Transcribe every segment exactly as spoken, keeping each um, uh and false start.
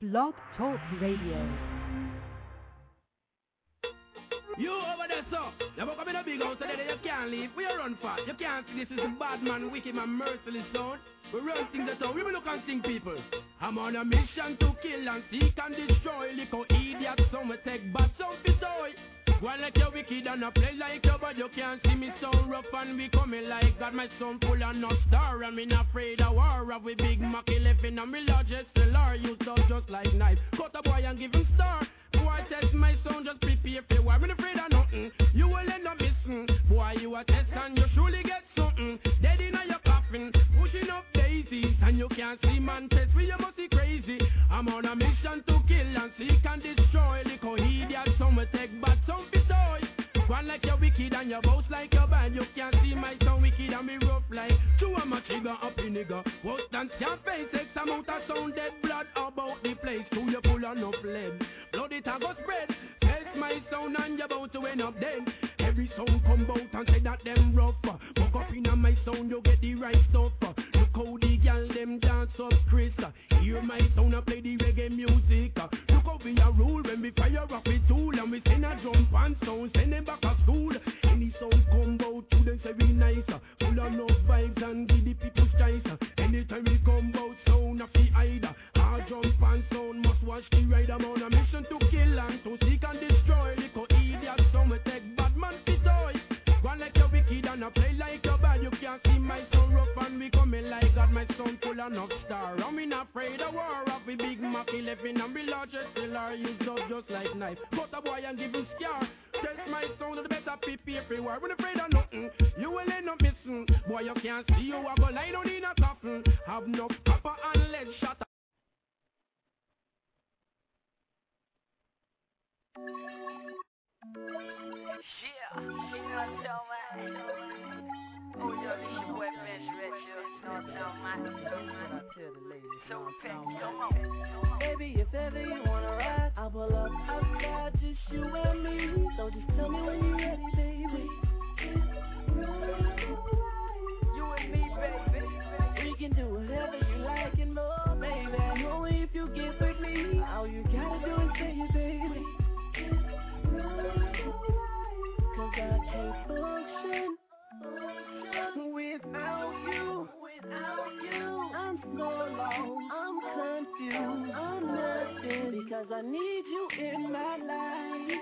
Blog Talk Radio. You over there, sir. Now walk up in a big house so that you can't leave. We are run fast. You can't see this is the bad man, wicked man, merciless sound. We run things that out. We will look and sing people. I'm on a mission to kill and seek and destroy. Little idiot, some will take bad, some be toy. One like you wicked and a play like you, but you can't see me so rough and we coming like God. My son full and not star. I'm not afraid of war. Of we big Mackie left in a me largest cellar. You stuff just like knife. Cut a boy and give him star. Boy, test my son, just prepare for war. I'm not afraid of nothing. You will end up missing. Boy, you a test and you surely get something. Dead in your coffin, pushing up daisies. And you can't see man test me, you must be crazy. I'm on a mission to kill and seek and destroy. Little idiot, some will take bad, some be toy. One like you're wicked and your boast like you're bad. You can't see my son wicked and me rough like two of my trigger up in nigga. Worse than your face, X amount of sound dead blood about the place. Two you full of enough lead. Blood it a go spread. Test my sound and you're about to end up dead. Every sound come out and say that them rough. Fuck up in my sound, you get the right stuff. Look how the girl them dance up Chris. Hear my sound and play the reggae music. Look how we a rule when we fire up with tool. And we send a jump and sound, send them back to school. Any sound come out to them say we nice. Full of no vibes and give the people choice. Anytime we come out sound of the either. Our jump and sound must watch the ride. I'm on a mission to kill and to seek and destroy. Little idiot, some will take bad man to toy. One like you're wicked and a play like you're bad. You can't see my son rough and we coming like God. My son full of enough star. I'm not afraid of war. Of we big Mackie left in and we largest cellar. Used up just like knife. Cut a boy and give him scar. Test my sound of the better people everywhere. We're afraid of nothing. You will end up missing. Boy, you can't see you. I go lie down in a coffin. Have no copper and lead shot. Yeah, you know what I'm talking about? Oh, yo, this your boy Bench Red, you know what I'm talking about? I tell the ladies, So, you know pick what I'm your talking moment. about? Baby, if ever you wanna ride, I'll pull up outside, just you and me. So just tell me when you're ready, baby. You and me, baby. We can do whatever you like and more, baby. Only if you get with me. All you gotta do is say it, baby. Cause I can't function without you, without you. I'm so lost, I'm confused, I'm nothing. Because I need you in my life.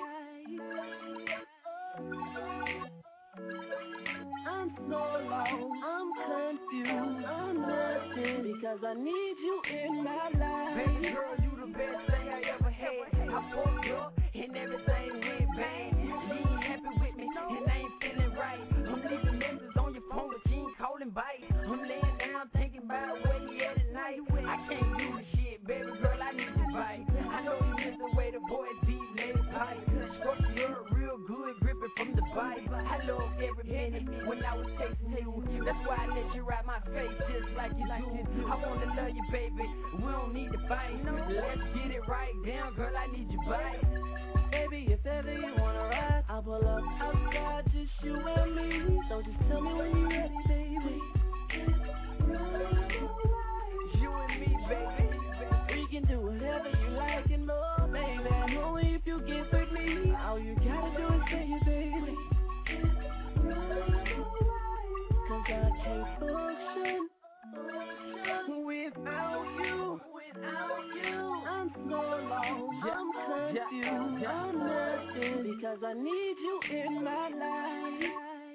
I'm so lost, I'm confused, I'm nothing. Because I need you in my life. Baby girl, you the best thing I ever had. I fucked up and everything went bad. You ain't happy with me and I ain't feeling right. I'm leaving messages on your phone, but you ain't calling back. I'm laying down thinking about where you at at night. I can't do the shit, baby girl, I need you back. I know you miss the way the boy deep laid pipe. Structure real good, gripping from the bite. I love every minute when I was chasing you. That's why I let you ride my face just like you do. I wanna love you, baby. We don't need to fight. Let's get it right down, girl. I need you back. Baby, if ever you wanna ride, I'll pull up outside, just you and me. So just tell me when you're ready, baby. You and me, baby. We can do whatever you like and more, baby. Only if you get with me. All you gotta do is say it, baby. Cause I can't function without you, without you. I'm so lost, I'm confused, I'm nothing. Because I need you in my life.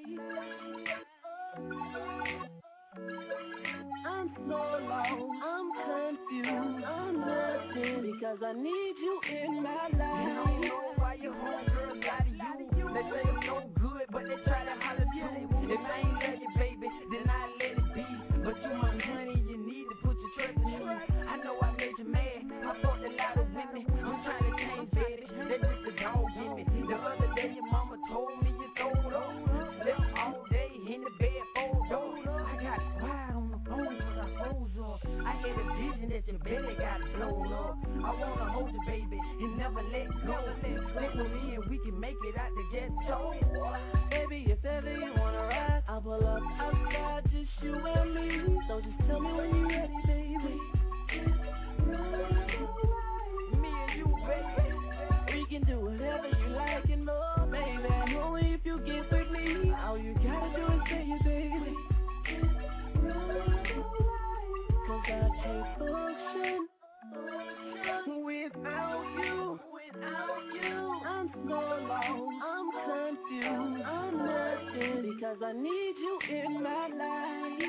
I'm so lost, I'm confused, I'm nothing. Because I need you in my life. You don't know why your homegirls lie to you. They say I'm no good, but they try to holler too. If I ain't love you, baby, then I let it be. But you my honey, you need to put your trust in me. I know I made you mad, I fucked a lot of women. I'm trying to change, baby, that's just a dog in me. The other day your mama told me you sold up. Slept all day in the bed, fold up. I got quiet on the phone cause I froze up. I had a vision that your belly got blown up. I wanna hold you, baby, and never let go. Stick with me and we can make it out the ghetto. Baby, if ever you wanna ride, I'll pull up outside, just you and me. So just tell me when you're ready, baby. can do whatever you like and more, baby. Only if you get with me. All you gotta do is say you, baby. Cause I can't function without you. Without you, I'm so lost, I'm confused, I'm nothing. Because I need you in my life.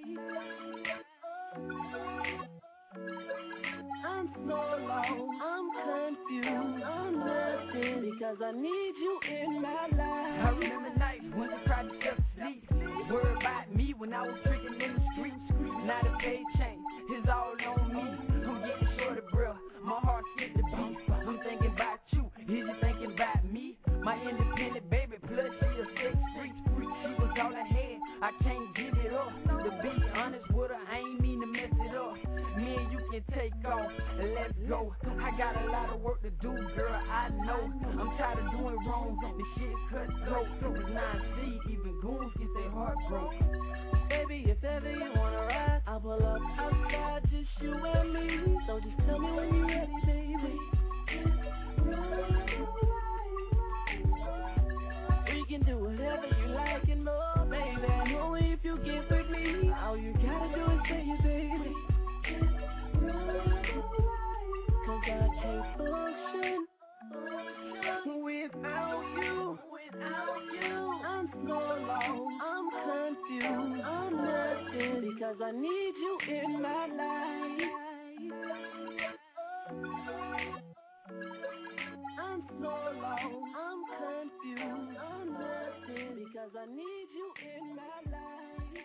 I'm so lost, I'm confused, I'm nothing. Because I need you in my life. I remember nights when you tried to step asleep. Worried about me when I was tricking in the streets. Now the pay change, it's all on me. I'm getting short of breath, my heart skipped the beat. I'm thinking about you, is you thinking about me? My independent baby, plus she a sex freak. She was all I had, I can't give it up. To be honest with her, I ain't mean to mess it up. Me and you can take off, and let's go. I got a lot of work to do, girl, I know. I'm tired of doing wrong, the shit cut throat. It's nine C, even goons get their heart broke. Baby, if ever you wanna ride, I'll pull up outside, just you and me. So just tell me when you're ready, baby. We can do whatever you like and more, baby. Only if you get with me. All you gotta do is say you, baby. Cause I can't function without you. Without you, I'm so lost, I'm confused, I'm nothing. Because I need you in my life. I'm so lost, I'm confused, I'm nothing. Because I need you in my life.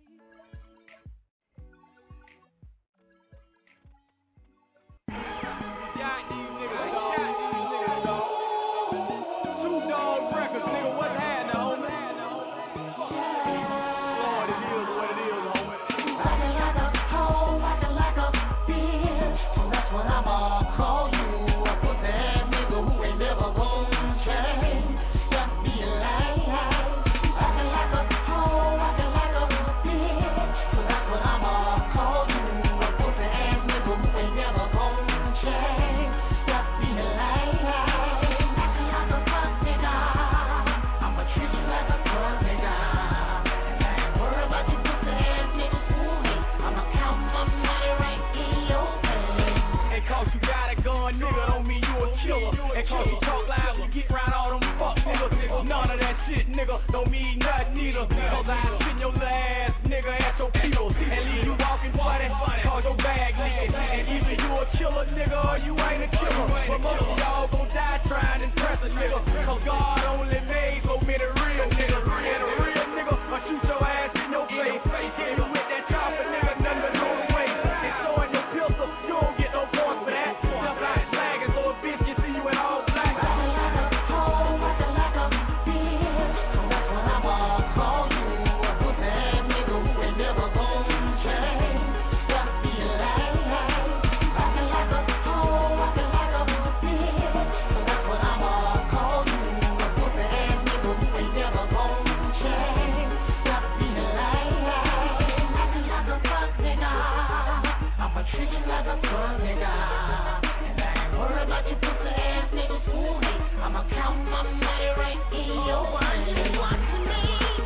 Got these niggas, dog. Got these niggas, dog. Two Dog Records, nigga. What's happening, homie? Lord, it is what it is, homie. Rockin' like a hoe, rockin' like a bitch. So that's what I'm gonna call you. A pussy ass nigga who ain't never gonna change. Just be like, rockin' like a hoe, rockin' like a bitch. So that's what I'm gonna call you. A pussy ass nigga who ain't never gonna change. Just be like, acting like a fuck nigga. I'ma treat you like a fuck nigga. And I ain't worried about you pussy ass niggas fooling. I'ma count my money right in your face. And cause you got a gun, nigga, don't mean you a killer. And cause you talk loud, you get round all them fuck niggas. None of that shit, nigga, don't mean nothing either. Cause I spin your little ass, nigga, at your people. And leave you walking funny, cause your bag nigga. And either you a killer, nigga, or you ain't a killer. But most of y'all gon' die trying to impress a nigga. Cause God only made so many real niggas. And a real nigga, I shoot your ass in your face. Hit you with that chopper, nigga, nothing but no way. And throwing your pistol, you don't get no points for that. Jump out flagging so a bitch can see you in all black. Rockin' like a hoe, rockin' like a bitch. So that's what I'm gonna call you. A pussy ass nigga who ain't never gonna change. Just be like, rockin' like a hoe, rockin' like a bitch. So that's what I'm gonna call you. A pussy ass nigga who ain't never gonna change. Just be like, acting like a fuck nigga. I'ma treat you like a fuck nigga. And I ain't worried about you pussy ass niggas fooling. I'ma count my money right in your money. Watch me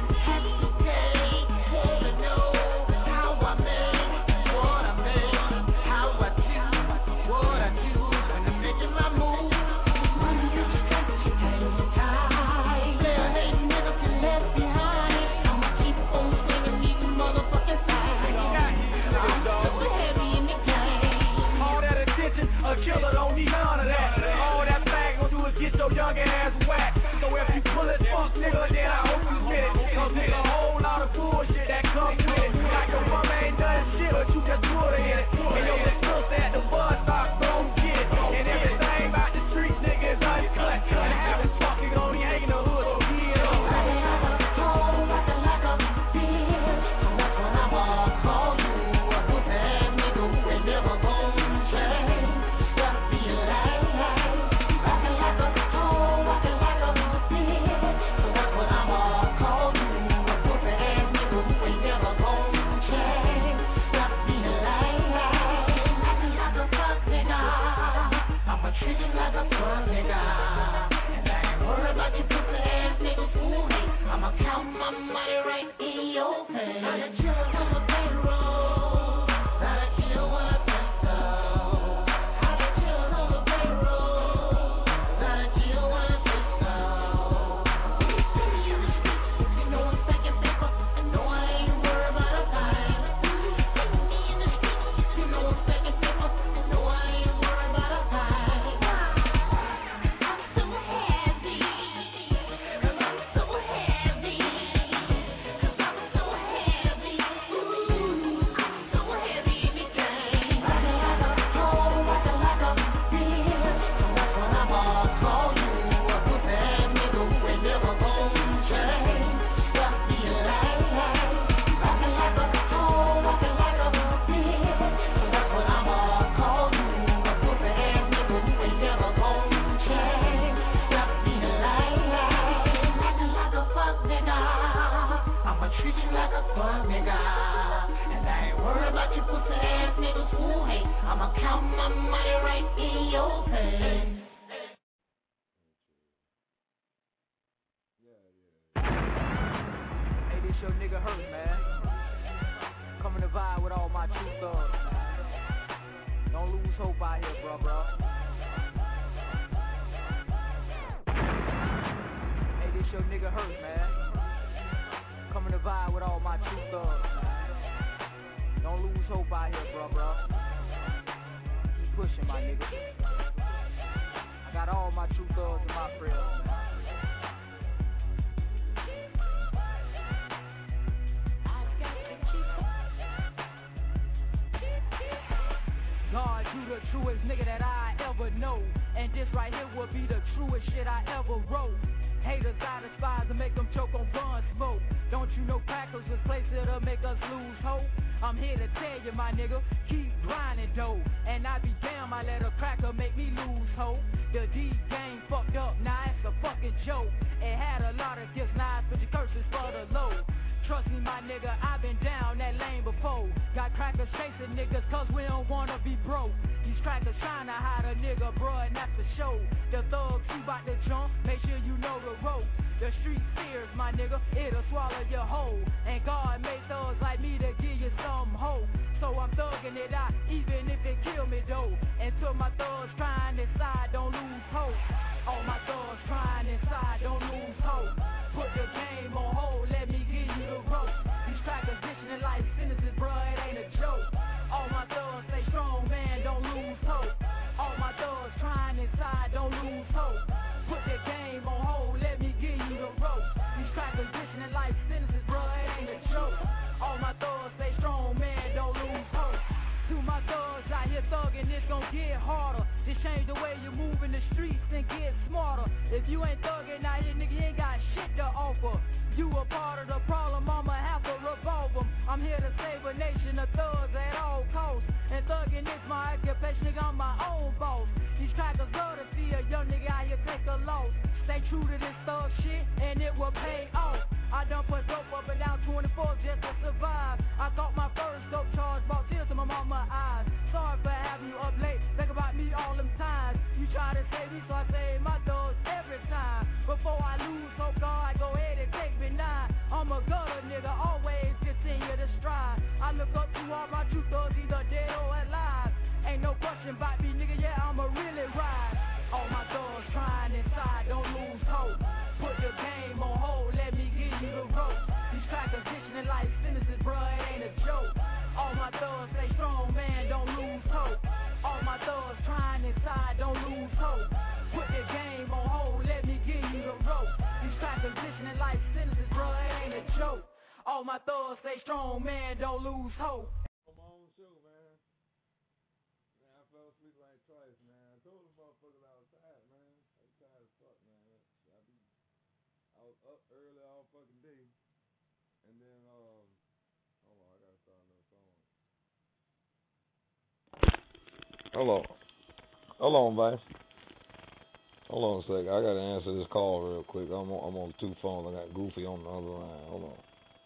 hesitate to know how I make what I make, how I do what I do when I'm making my move. When you just got you hang tight, there ain't niggas can left behind. I'ma keep on swinging these motherfucking sides. I'm super heavy in the game. All that attention, a killer don't need none of that. All that flag gon' do is get your young ass whacked. So if you pull it, fuck nigga, then I hope you get it. Cause nigga, a whole lot of bullshit that comes with it. Like your mama ain't done shit, but you just put her in it. And your little sister at the bus stop, don't get it. And everything about the streets, nigga, is uncut. And having fucking gon' be hanging the hood, so get up. Rockin' like a hoe, rockin' like a bitch. So that's what I'm gonna call you. A pussy ass nigga who ain't never gonna change. Just be like, rockin' like a hoe, rockin' like a bitch. So that's what I'm gonna call you. A pussy ass nigga who somebody right in your pants. Hey, this your nigga Hurt, man. Coming to vibe with all my true thugs. Don't lose hope out here, bro, bro. Hey, this your nigga Hurt, man. Coming to vibe with all my true thugs. Don't lose hope out here, bro, bro. Keep pushing, my nigga. I got all my true thugs in my prayers, man. God, you the truest nigga that I ever know. And this right here will be the truest shit I ever wrote. Haters I despise to make them choke on bun smoke. Don't you know crackers was placed here to make us lose hope? I'm here to tell you, my nigga, keep grinding though. And I be damn, I let a cracker make me lose hope. The D game fucked up, now it's a fucking joke. It had a lot of gifts, now I put your curses for the low. Trust me, my nigga, I've been down that lane before. Got crackers chasing niggas cause we don't wanna be broke. These crackers trying to hide a nigga, bruh, and that's the show. The thugs, you bout to jump, make sure you know the rope. The street fears, my nigga, it'll swallow your whole. And God made thugs like me to give you some hope. So I'm thugging it out, even if it kill me though. Until my thugs trying inside, don't lose hope. All my thugs trying inside, don't lose hope. Put the game on hold, let me give you the rope. These crackers dishing in life sentences, bruh, it ain't a joke. All my thugs stay strong, man, don't lose hope. All my thugs trying inside, don't lose hope. Put the game on hold, let me give you the rope. These crackers dishing in life sentences, bruh, it ain't a joke. All my thugs stay strong, man, don't lose hope. To my thugs out here thugging, it's gon' get harder. Just change the way you move in the streets and get smarter. If you ain't thugging out here, nigga, you ain't got shit to offer. You a part of the problem, I'ma have to revolve them. I'm here to save a nation of thugs at all costs. And thugging is my occupation, nigga, I'm my own boss. These crackers love to see a young nigga out here take a loss. Stay true to this thug shit, and it will pay off. I done put dope up and down twenty-four just to survive. I got my first dope charge, brought tears to my mama's eyes. Sorry for having you up late, think about me all them times. You try to save me, so I save my thugs every time. Before I lose hope, God, go ahead and take me now. I'm a gutter nigga, always continue to strive. I look up to all my true thugs, either dead or alive. Ain't no question about me, nigga, yeah, I'ma really ride. All my thugs trying inside, don't lose hope. Put the game on hold, let me give you the rope. These crackers dishing in life sentences, bruh, it ain't a joke. All my thugs stay strong, man, don't lose hope. All my thugs trying inside, don't lose hope. Put the game on hold, let me give you the rope. These crackers dishing in life sentences, bruh, it ain't a joke. All my thugs stay strong, man, don't lose hope. On my own show, man. Man, I fell asleep like twice, man. I told the motherfuckers I was tired, man. I was tired as fuck, man. I be, I was up early all fucking day, and then um, hold on, I gotta start another song. Hold on, hold on, Vice. Hold on a second. I gotta answer this call real quick. I'm on, I'm on two phones. I got Goofy on the other line. Hold on.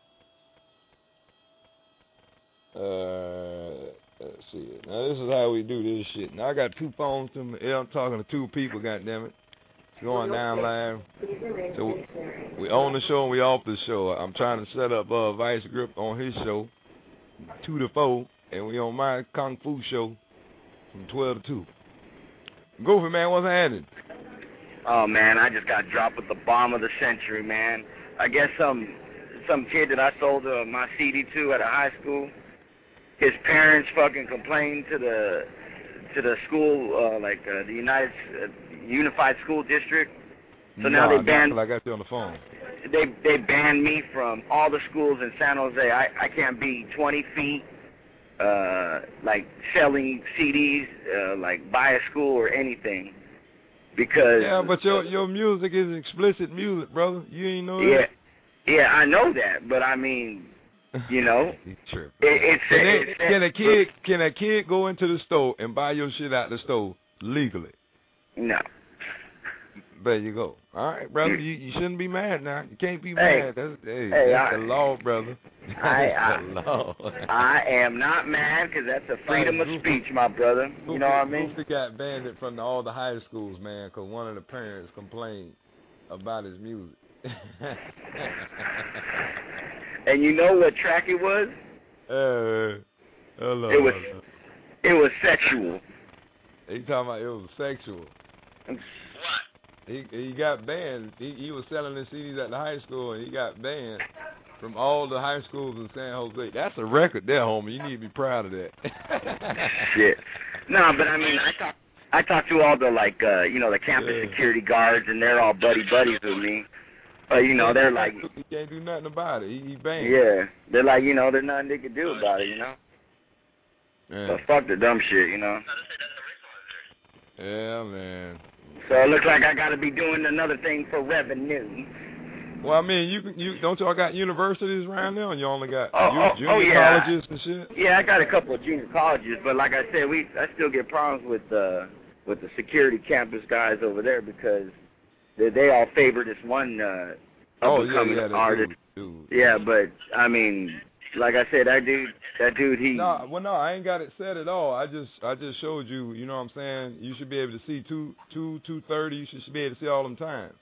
Uh, let's see it. Now this is how we do this shit. Now I got two phones to me. Yeah, I'm talking to two people. Goddamn it, it's going down live. So we on the show and we off the show. I'm trying to set up uh, Vice Grip on his show, two to four, and we on my Kung Fu show from twelve to two. Goofy, man, what's happening? Oh man, I just got dropped with the bomb of the century, man. I guess some some kid that I sold uh, my C D to at a high school. His parents fucking complained to the to the school, uh, like uh, the United uh, Unified School District. So now no, they banned. I got you on the phone. They they banned me from all the schools in San Jose. I I can't be twenty feet, uh, like selling C Ds, uh, like by a school or anything, because. Yeah, but your your music is explicit music, brother. You ain't know yeah, that. Yeah, I know that, but I mean. You know, True. it, it's, can, they, it's can a kid can a kid go into the store and buy your shit out the store legally? No, There you go. All right, brother. You, you shouldn't be mad now. You can't be Hey, mad. That's, hey, hey, that's I- the law, brother. I, That's the I, law. I am not mad because that's a freedom of speech, my brother. You know what I mean? Goofy got banned from the, all the high schools, man, because one of the parents complained about his music. And you know what track it was? Uh, hello. It was, it was sexual. He talking about it was sexual. What? He he got banned. He he was selling his C Ds at the high school, and he got banned from all the high schools in San Jose. That's a record there, homie. You need to be proud of that. Shit. No, but I mean, I talk, I talked to all the, like, uh, you know, the campus Yeah. security guards, and they're all buddy buddies with me. But, you know, they're like, He can't do nothing about it. He, he banned. yeah, they're like, you know, there's nothing they can do about it, you know? Yeah. But fuck the dumb shit, you know? Yeah, man. So it looks like I got to be doing another thing for revenue. Well, I mean, you can you don't y'all got universities around there, and you only got Oh, ju- oh, junior oh, yeah. colleges and shit. Yeah, I got a couple of junior colleges, but like I said, we I still get problems with uh with the security campus guys over there because they they all favor this one uh Oh yeah, up-and-coming yeah, that artist. dude, dude. Yeah, but I mean, like I said, that dude, that dude, he. No, well, no, I ain't got it set at all. I just, I just showed you. You know what I'm saying? You should be able to see two, two, two thirty. You should be able to see all them times.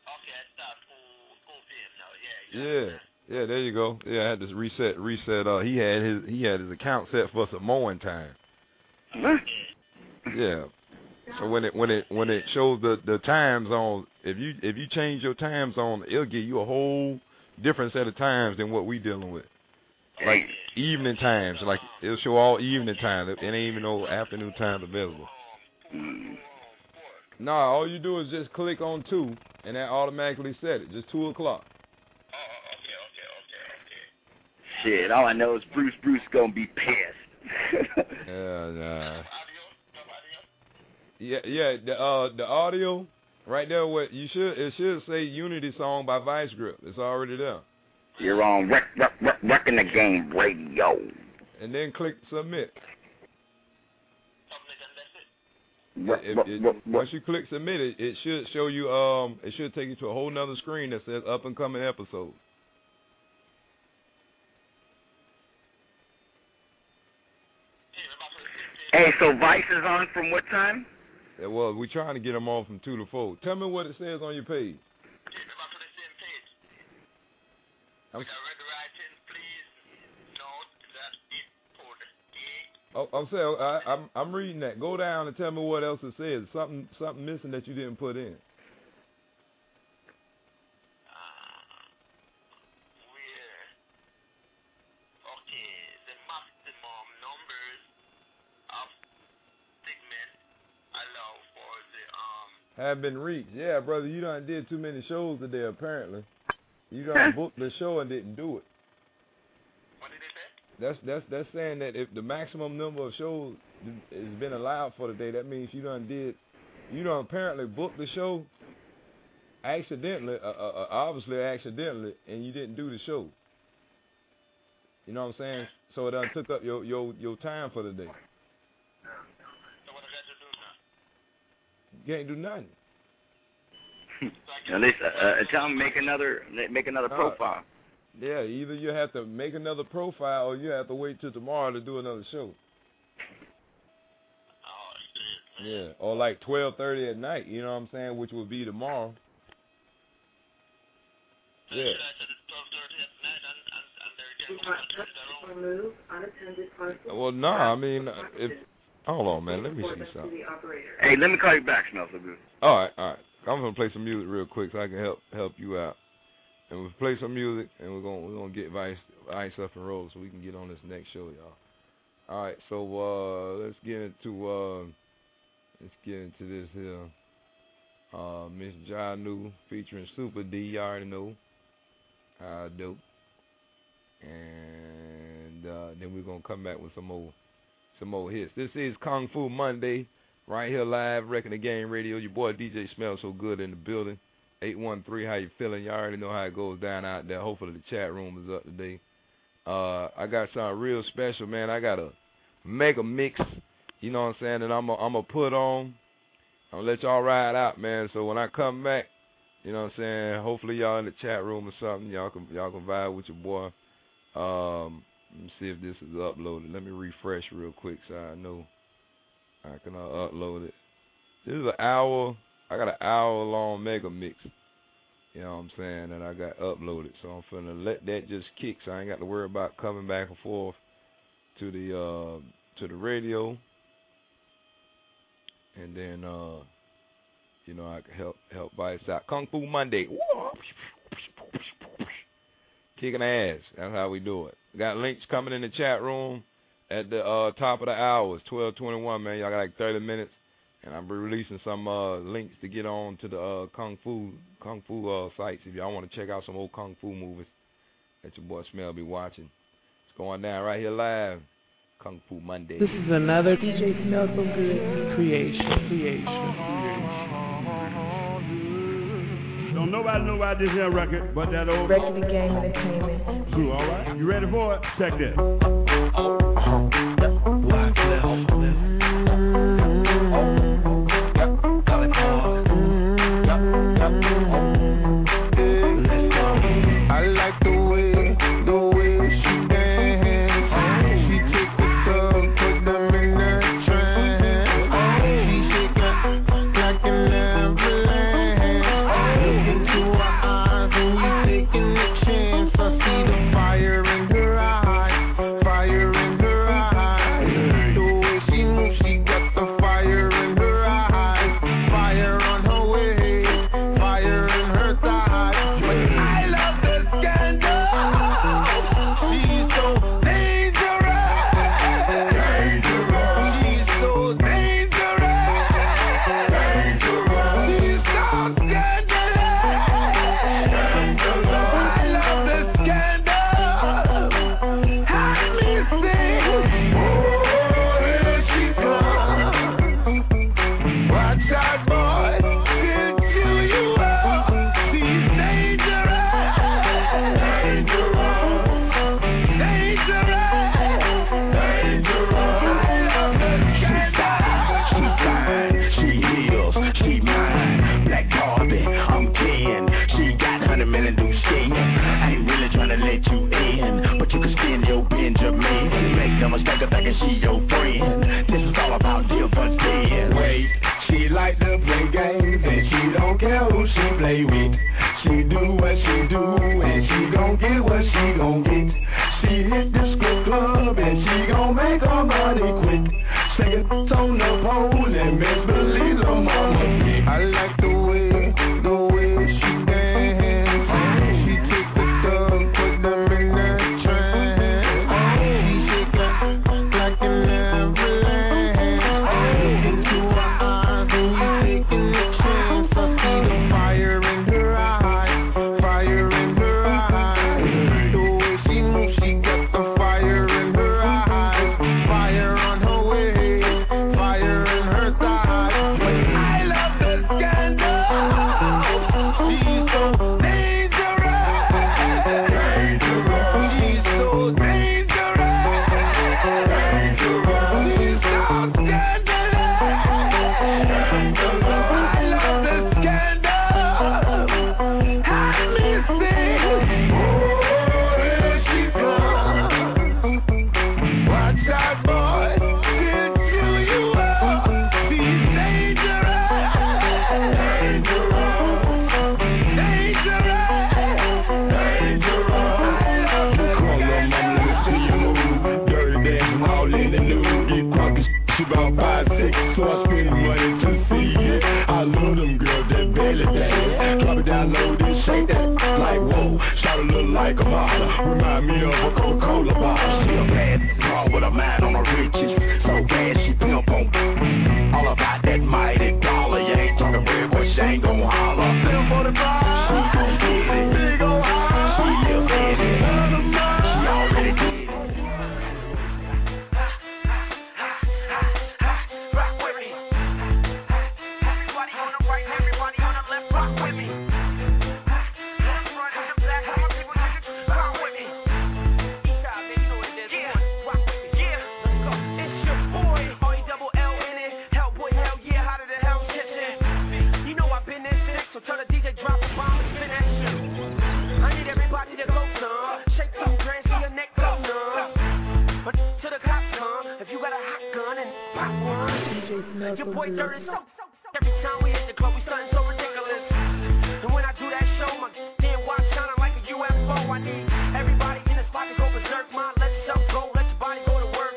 Yeah, yeah, there you go. Yeah, I had to reset, reset. Uh, he had his, he had his account set for some mowing time. Yeah. So when it, when it, when it shows the the time zone, if you, if you change your time zone, it'll give you a whole different set of times than what we dealing with. Like evening times, like it'll show all evening times. It ain't even no afternoon times available. No, all you do is just click on two, and that automatically set it. Just two o'clock. Shit, all I know is Bruce Bruce gonna be pissed. Yeah, nah. Yeah, yeah. The uh, the audio right there. What you should it should say Unity Song by Vice Grip. It's already there. You're on Wreck, Wreck, Wreck, Wrecking the Game Radio. And then click submit. Wreck, If, wreck, it, wreck, wreck. once you click submit, it, it should show you. Um, it should take you to a whole nother screen that says up and coming episodes. Hey, so Vice is on from what time? Yeah, well, we're trying to get them on from two to four. Tell me what it says on your page. I'm, oh, I'm saying I, I'm I'm reading that. Go down and tell me what else it says. Something something missing that you didn't put in. Have been reached. Yeah, brother, you done did too many shows today, apparently. You done booked the show and didn't do it. What did they say? That's that's that's saying that if the maximum number of shows has been allowed for the day, that means you done did, you done apparently booked the show accidentally, uh, uh, obviously accidentally, and you didn't do the show. You know what I'm saying? So it done took up your your your time for the day. So what I got to do now? You can't do nothing. At least uh, uh, tell them make another make another Uh, profile. Yeah, either you have to make another profile or you have to wait till tomorrow to do another show. Oh shit. Yeah, or like twelve thirty at night, you know what I'm saying, which would be tomorrow. Yeah. Well, no, I mean, if hold on, man, let me see something. Hey, let me call you back, Smells So Good. All right, all right. I'm gonna play some music real quick so I can help help you out. And we'll play some music, and we're gonna we're gonna get Vice Ice up and roll so we can get on this next show, y'all. All right, so uh, let's get into uh, let's get into this here. Uh, Miss Janu featuring Super D. You already know how I do. And uh, then we're gonna come back with some more some more hits. This is Kung Fu Monday. Right here live, Wrecking the Game Radio. Your boy D J Smells So Good in the building. eight one three, how you feeling? You already know how it goes down out there. Hopefully the chat room is up today. Uh, I got something real special, man. I got a mega mix, you know what I'm saying, that I'm going to put on. I'm going to let y'all ride out, man. So when I come back, you know what I'm saying, hopefully y'all in the chat room or something. Y'all can y'all can vibe with your boy. Um, let me see if this is uploaded. Let me refresh real quick so I know I can uh, upload it. This is an hour. I got an hour long mega mix. You know what I'm saying? That I got uploaded. So I'm finna let that just kick so I ain't got to worry about coming back and forth to the uh, to the radio. And then uh, you know, I can help help Vice out. Kung Fu Monday. Kicking ass. That's how we do it. We got links coming in the chat room at the uh, top of the hour. It's twelve twenty-one, man. Y'all got like thirty minutes. And I'm releasing some uh, links to get on to the uh, Kung Fu Kung Fu uh, sites if y'all want to check out some old Kung Fu movies that your boy Smell be watching. It's going down right here live. Kung Fu Monday. This is another D J Smell So Good creation, creation, creation. Don't nobody know about this here record, but that old Record the Game Entertainment. True, all right. You ready for it? Check this. Uh-huh. Black Clef. I like the way, the way she dance. She take the stuff, put them in that trance. She shake it like an avalanche. Look into her eyes and we taking a chance. I see the fire in her eyes, fire in her eyes. The way she moves, she got the fire in her eyes, fire on her waist, fire in her thighs. I love this scandal. She's so dangerous. Dangerous. She's so dangerous. Dangerous. She's so scandalous. I love this scandal. Have me sing. Oh, here she comes. Watch out, boy. Can't chew you up. She's dangerous. Dangerous. Dangerous. Dangerous. I love the scandal. She fine, she heals, she mine. Black Barbie, I'm ten. She got hundred million do skin. I ain't really tryna let you in, but you can spin your Benjamin. Make no mistake of thinking she your friend. This is all about dividends. Wait, she like to play games and she don't care who she play with. She do what she do and she gon' get what she gon' get. She hit the strip club and she gon' make her money quick. Second on the pole and Miss Belize her mama sick. I like the way, the way she dance. She take the stuff, put them in that trance. She shake it like an avalanche. Look into her eyes and we taking a chance. I see the fire in her eyes, fire in her eyes. The way she moves, she got the fire in her eyes, fire on her waist, fire in her thighs. I love the scandal. She's so dangerous. Dangerous. She's so dangerous. Dangerous. She's so scandalous. I love the scandal. Have me sing. Oh, here she comes. Watch out, boy. Can't chew you up. She's dangerous. Dangerous. Dangerous. Dangerous. I love the Call your mama, let me see you move. Dirty dancing all in the nude. Get crunk as she about five, six. So I spend money to see it. I love them girls that belly dance. Drop it down low, then shake that. Like whoa, shout a little like a model. Remind me of a Coca-Cola bottle. She a bad girl with a mind on her riches. So bad she pimp on. All about that mighty dollar. You ain't talking bread, but she ain't gon' holler. Live for the vibe. She gon' get it. Big ol' high. She live in it. She already did it. Rock with me. Everybody on the right, everybody on the left, rock with me. Left, front, and the back, all my people, rock with me. East side, baby, you know what it is. Yeah, rock with me. Yeah, let's go. It's boy Dirt is so every time we hit the club, we something so ridiculous. And when I do that show, my damn watch shining like a U F O. I need everybody in the spot to go berserk. My let yourself go, let your body go to work.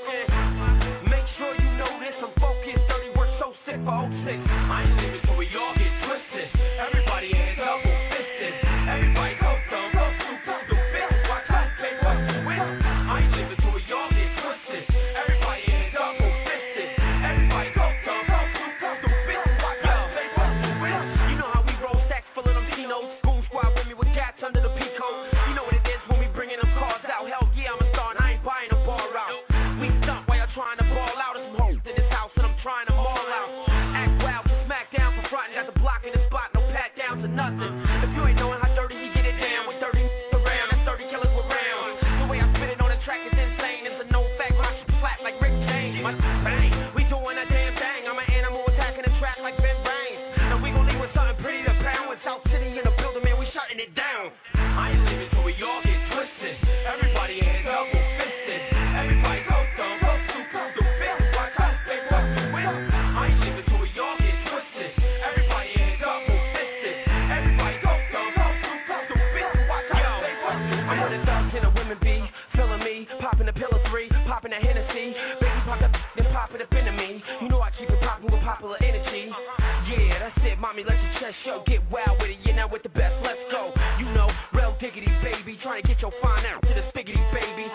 And make sure you know this. I'm focused, dirty work so sick for oh six. I ain't leaving till we all get twisted. Everybody hands up, fisted. Everybody go thumb, go through, go through, fist. Watch out, pay what you win. I ain't leaving till we all get twisted. Everybody hands up, fisted. Everybody go thumb, go through, go through, fist. Watch out, pay what you win. You know how we roll stacks full of them Chinos. Goon squad with me with cats under the peacoat. You know what it is when we bringing them cars out. Hell yeah, I'm a star and I ain't buying a bar out. We stunt while y'all trying to ball out. There's some hoes in this house and I'm trying to maul out. Act wild, get smack down for front. Got the block in the spot, no pat down to nothing. If you ain't knowing how dirty he get it down with thirty around, that's thirty killers with rounds. The way I spit it on the track is insane. It's a known fact, but I should flat like Rick James. My bang, we doing a damn thing. I'm an animal attacking the track like Ben Brains. And we gon' leave with something pretty to pound. With South City in the building, man, we shutting it down. I ain't leaving till we all get twisted. Everybody hands up, fisted. Everybody go thumb, go through, go through, fist. Watch out, pay what you win. I ain't leaving till we all get twisted. Everybody hands up, fisted. Everybody go thumb, go through, go through, fist. Watch out, pay what you win. I'm on the dark and the women be feeling me, popping the pillow three, popping the Hennessy. Baby pop that, then pop it up into me. You know I keep it popping with popular energy. Yeah, that's it, mommy, let your chest show. Get wild with it, you're now with the best, let's go. You know, real diggity, baby. Trying to get your fine out to the spiggity, baby.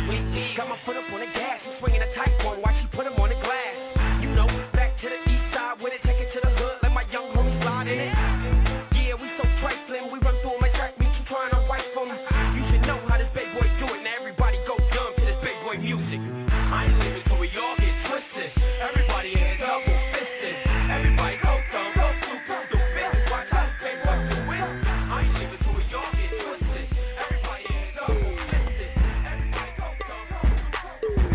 Got my foot up on the gas, I'm swinging a tight one. Watch you put him on the glass. You know, back to the east side with it, take it to the hood. Let my young homie slide in it. Yeah, we so trifling, we run through my track meet, you trying to wipe them. You should know how this big boy do it. Now everybody go dumb to this big boy music. I ain't leaving till we all get twisted. Everybody hands up, fisted. Everybody go thumb, go through, go through, fist. Watch out, pay what you win. I ain't leaving till we all get twisted. Everybody hands up, fisted. Everybody go thumb, go through, go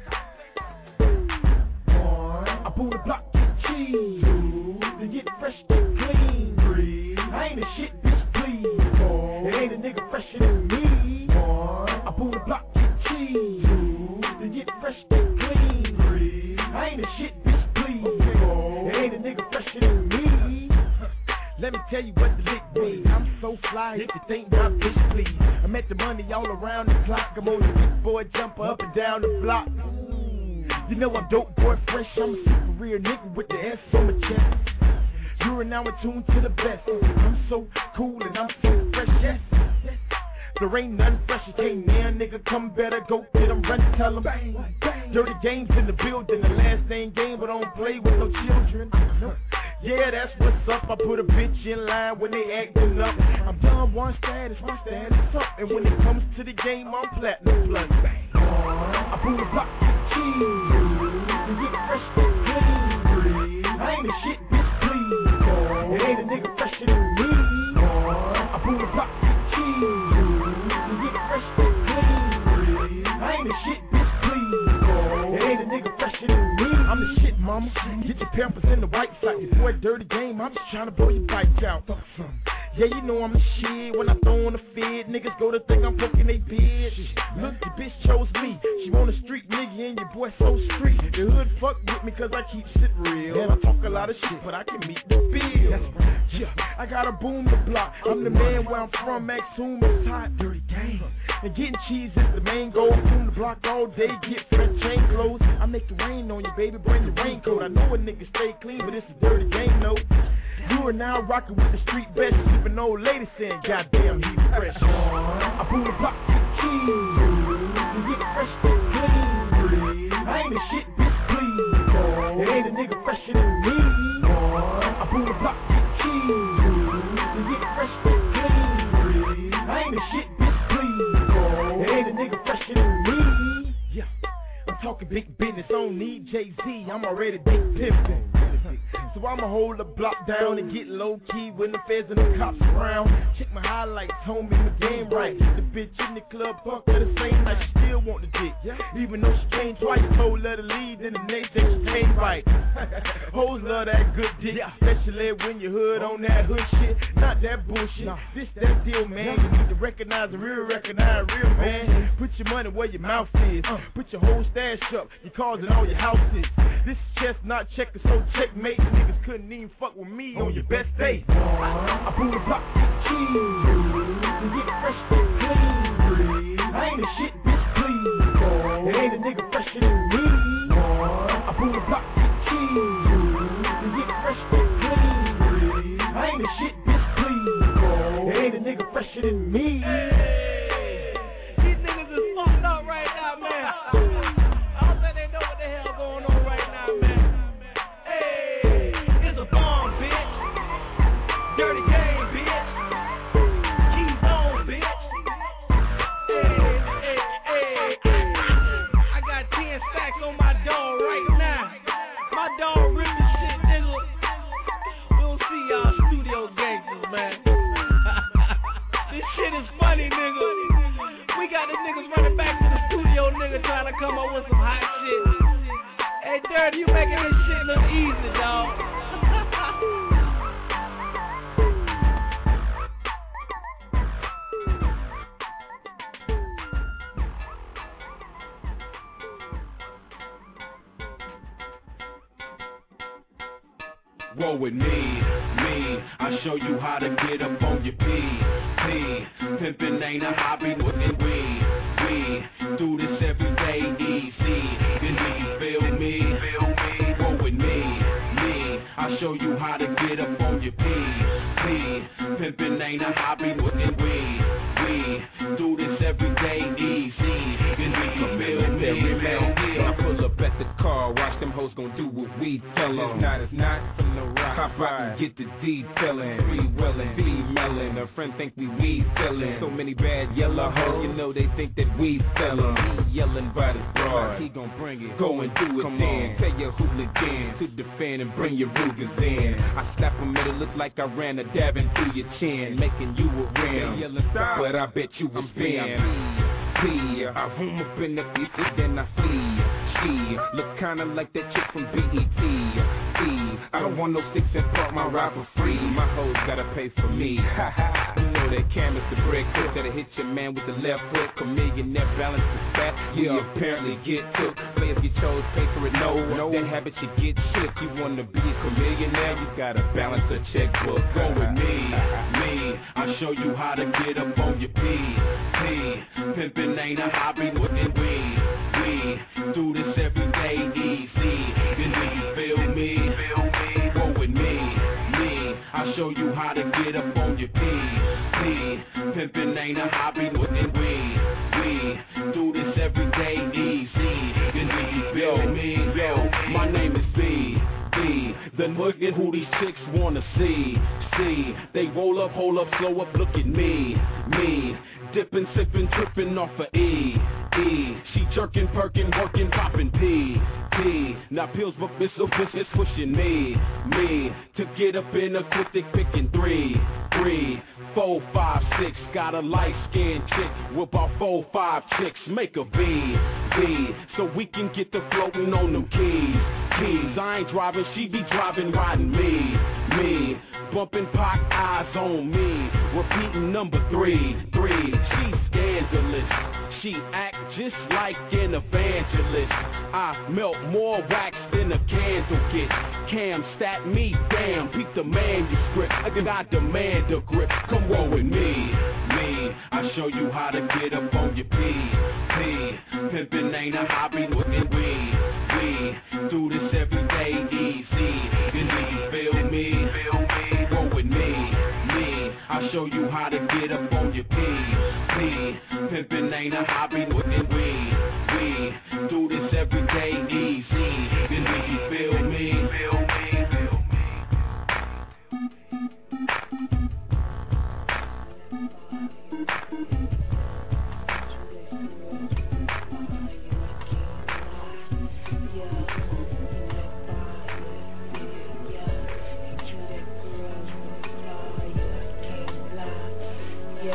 through. I pull the block, get cheese. To get fresh, get clean. I ain't a shit, bitch, please. It ain't a nigga fresher than me. I pull the block, get cheese. To get fresh, get clean. I ain't a shit, bitch, please. It ain't a nigga fresher than me. Let me tell you what the lick means. I'm so fly, if you think my bitch, please. I'm at the money all around the clock. I'm on the big boy jumper up and down the block. You know I'm dope boy fresh. I'm a super real nigga with the S on my chest. You're now in tune to the best. I'm so cool and I'm so fresh, yes. There ain't nothing fresh, you can't near, nigga. Come better, go get them, run, tell them. Dirty games in the building, the last name game, but don't play with no children. Yeah, that's what's up. I put a bitch in line when they acting up. I'm done one status, one status up. And when it comes to the game, I'm platinum plus. I pull the block to cheese. To get fresh, get clean. I ain't a shit, bitch, please. It ain't a nigga fresher than me. I pull the block to cheese. To get fresh, get clean. I ain't a shit, bitch, please. It ain't a nigga fresher than me. I'm the shit, mama. Get your pampers in the white side. Before a dirty game, I'm just trying to blow your bites out. Yeah, you know I'm the shit. When I throw on the fed, niggas go to think I'm poking they bitch. Look, the bitch chose me. She on the street, nigga, and your boy so street. The hood fuck with me cause I keep shit real. And I talk a lot of shit, but I can meet the bill. Yeah, I got a boom the block. I'm the man where I'm from, Max Zoom is hot, dirty game. And getting cheese is the main goal. Boom the block all day, get fresh chain clothes. I make it rain on you, baby, bring the raincoat. I know a nigga stay clean, but it's a dirty game, no. You are now rocking with the street best. Even old lady saying, goddamn, he fresh. I pull the block to cheese. To get fresh, get clean. I ain't a shit, bitch, please. It ain't a nigga fresher than me. I pull the block to cheese. To get fresh, get clean. I ain't a shit, bitch, please. It ain't a nigga fresher than me. Yeah, I'm talking big business. I don't need Jay-Z. I'm already big pimpin'. So I'ma hold the block down and get low key when the feds and the cops around. Check my highlights, homie, my game right. The bitch in the club fuck her the same night, she still want the dick. Even though she came twice, told her to leave, then the next day she came right. Hoes love that good dick, especially when you hood on that hood shit. Not that bullshit, this that deal, man. You need to recognize the real, recognize real, man. Put your money where your mouth is. Put your whole stash up, your cars and all your houses. This chestnut checker, so checkmate. Niggas couldn't even fuck with me on your best day. I pull the pop to the cheese and get fresh and clean. I ain't a shit bitch, please. It ain't a nigga fresher than me. I pull the pop to the cheese and get fresh and clean. I ain't a shit bitch, please. It ain't a nigga fresher than me. Hey, these niggas is fucked up right now, man. I don't think they know what the hell going on right now, man. Hey, it's a bomb, bitch. Dirty game, bitch. Keys on, bitch. Hey, hey, hey, hey. I got ten stacks on my dog right now. My dog ripping shit, nigga. We'll see y'all studio gangsters, man. This shit is funny, nigga. We got the niggas running back to the studio, nigga, trying to come up with some hot shit. Hey, Dirty, you making this shit look easy, dog. Roll with me, me. I show you how to get up on your P, P. Pimpin' ain't a hobby, but then we, we do this every day, easy. Then do you feel me? Feel me? Roll with me, me. I show you how to get up on your P, P. Pimpin' ain't a hobby, but then we, we do this every day, easy. Then do you feel me? Feel me? I pull up at the car, watch them hoes gon' do what we tell them. It's not, it's not from the rock. Hop out and get the detailing. Free willing, femailing. A friend think we weed selling. So many bad yellow hoes, you know they think that we sellin'. He yelling by the broad, he gon' bring it. Go and do it Come then. On. Tell your hooligan to defend and bring your Rugers in. I slap him, it'll look like I ran a dabbing through your chin, making you a rim. But I bet you was spin. I home up in the beat, then I flee. She look kinda like that chick from B E T. E, I don't want no six and park my ride for free. My hoes gotta pay for me. Ha ha. You know that canvas the brick hook that'll hit your man with the left hook. A millionaire balance is fat. We yeah. apparently get took. Players get chose, pay for it. No, no. That habit you get shook. You wanna be a millionaire, you gotta balance a checkbook. Go with me, me. I show you how to get up on your P, P. Pimpin' ain't a hobby, but then we, we do this every day, easy. Then do you feel me? Feel me? Go with me, me. I show you how to get up on your P, P. Pimpin' ain't a hobby, but then we, we do this every day, easy. Then do you feel me? Yo, my name is B. B, the nigga who these chicks wanna see, see. They roll up, hold up, slow up, look at me, me. Dippin', sippin', trippin' off of E, E. She jerkin', perkin', workin', poppin' P, P. Now pills, but this so this is pushing me, me. To get up in a quick, thick, pickin' three, three. Four, five, six, got a light-skinned chick with about four, five chicks. Make a B, B, so we can get the floating on them keys, keys. I ain't driving, she be driving, riding me, me. Bumping Pac, eyes on me. Repeating number three, three. She's scandalous. She act just like an evangelist. I melt more wax than a candle get. Cam stat me, damn, beat the manuscript. I got demand a grip. Come roll with me, me. I show you how to get up on your P, P. Pimpin' ain't a hobby, but then we, we do this every day, easy. Then do you feel me? Feel me? Roll with me, me. I show you how to get up on your P, P. Pimpin' ain't a hobby, but then we, we do this every day, easy. Then do you feel me? Feel me? Feel me?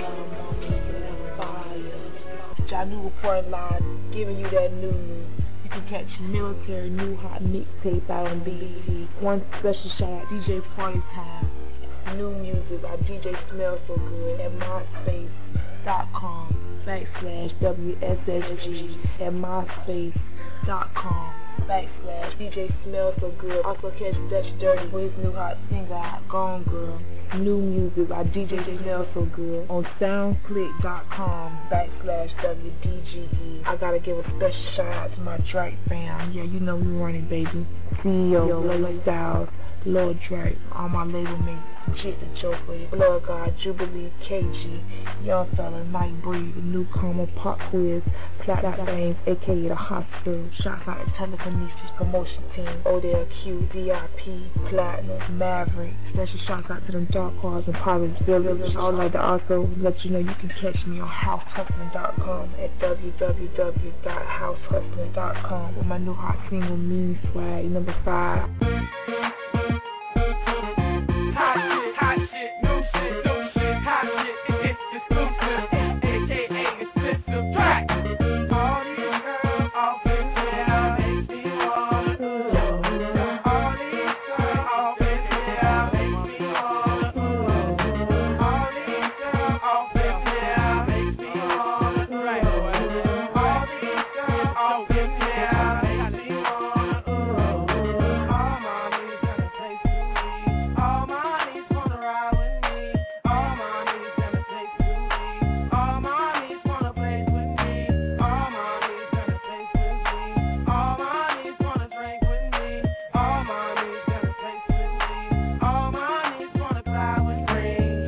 Our new reporting line, giving you that new news. You Protection Military new hot mixtape out on B E T. One special shout out D J Party Time. New music by D J Smell So Good at myspace.com backslash W S S G at myspace.com backslash D J Smell So Good. Also catch Dutch Dirty with his new hot single out, Gone Girl. New music by D J Smell So Good on soundclick.com backslash W D G E. I gotta give a special shout out to my Drake fam. Yeah, you know we running, baby. C E O, Lady Styles, Lord Drake, all my label mates, Jitty Joker, Blood God, Jubilee, K G, Young Fella, Nightbreed, The Newcomer, Pop Quiz, Platinum Fames, aka The Hospital. Shouts out to Telekinesis Promotion Team, Odell Q, D I P, Platinum, Maverick. Special shouts out to them Dark Cars and Pirates Village. I would like to also let you know you can catch me on house hustling dot com at w w w dot house hustling dot com with my new hot single, Mean Swag, number five. Hot shit, hot shit, new shit, new shit, hot shit, it's exclusive, aka exclusive track. All these girls off in here make me wanna ooh. All these girls off in here make me wanna ooh. All these girls off in here make me wanna ooh. All these girls off in here make me wanna ooh. All mommies gonna take to me. All mommies wanna ride with me. All mommies gonna take to me. All mommies wanna play with me. All mommies gonna take to me. All mommies wanna drink with me. All mommies gonna take to me. All mommies wanna fly with me.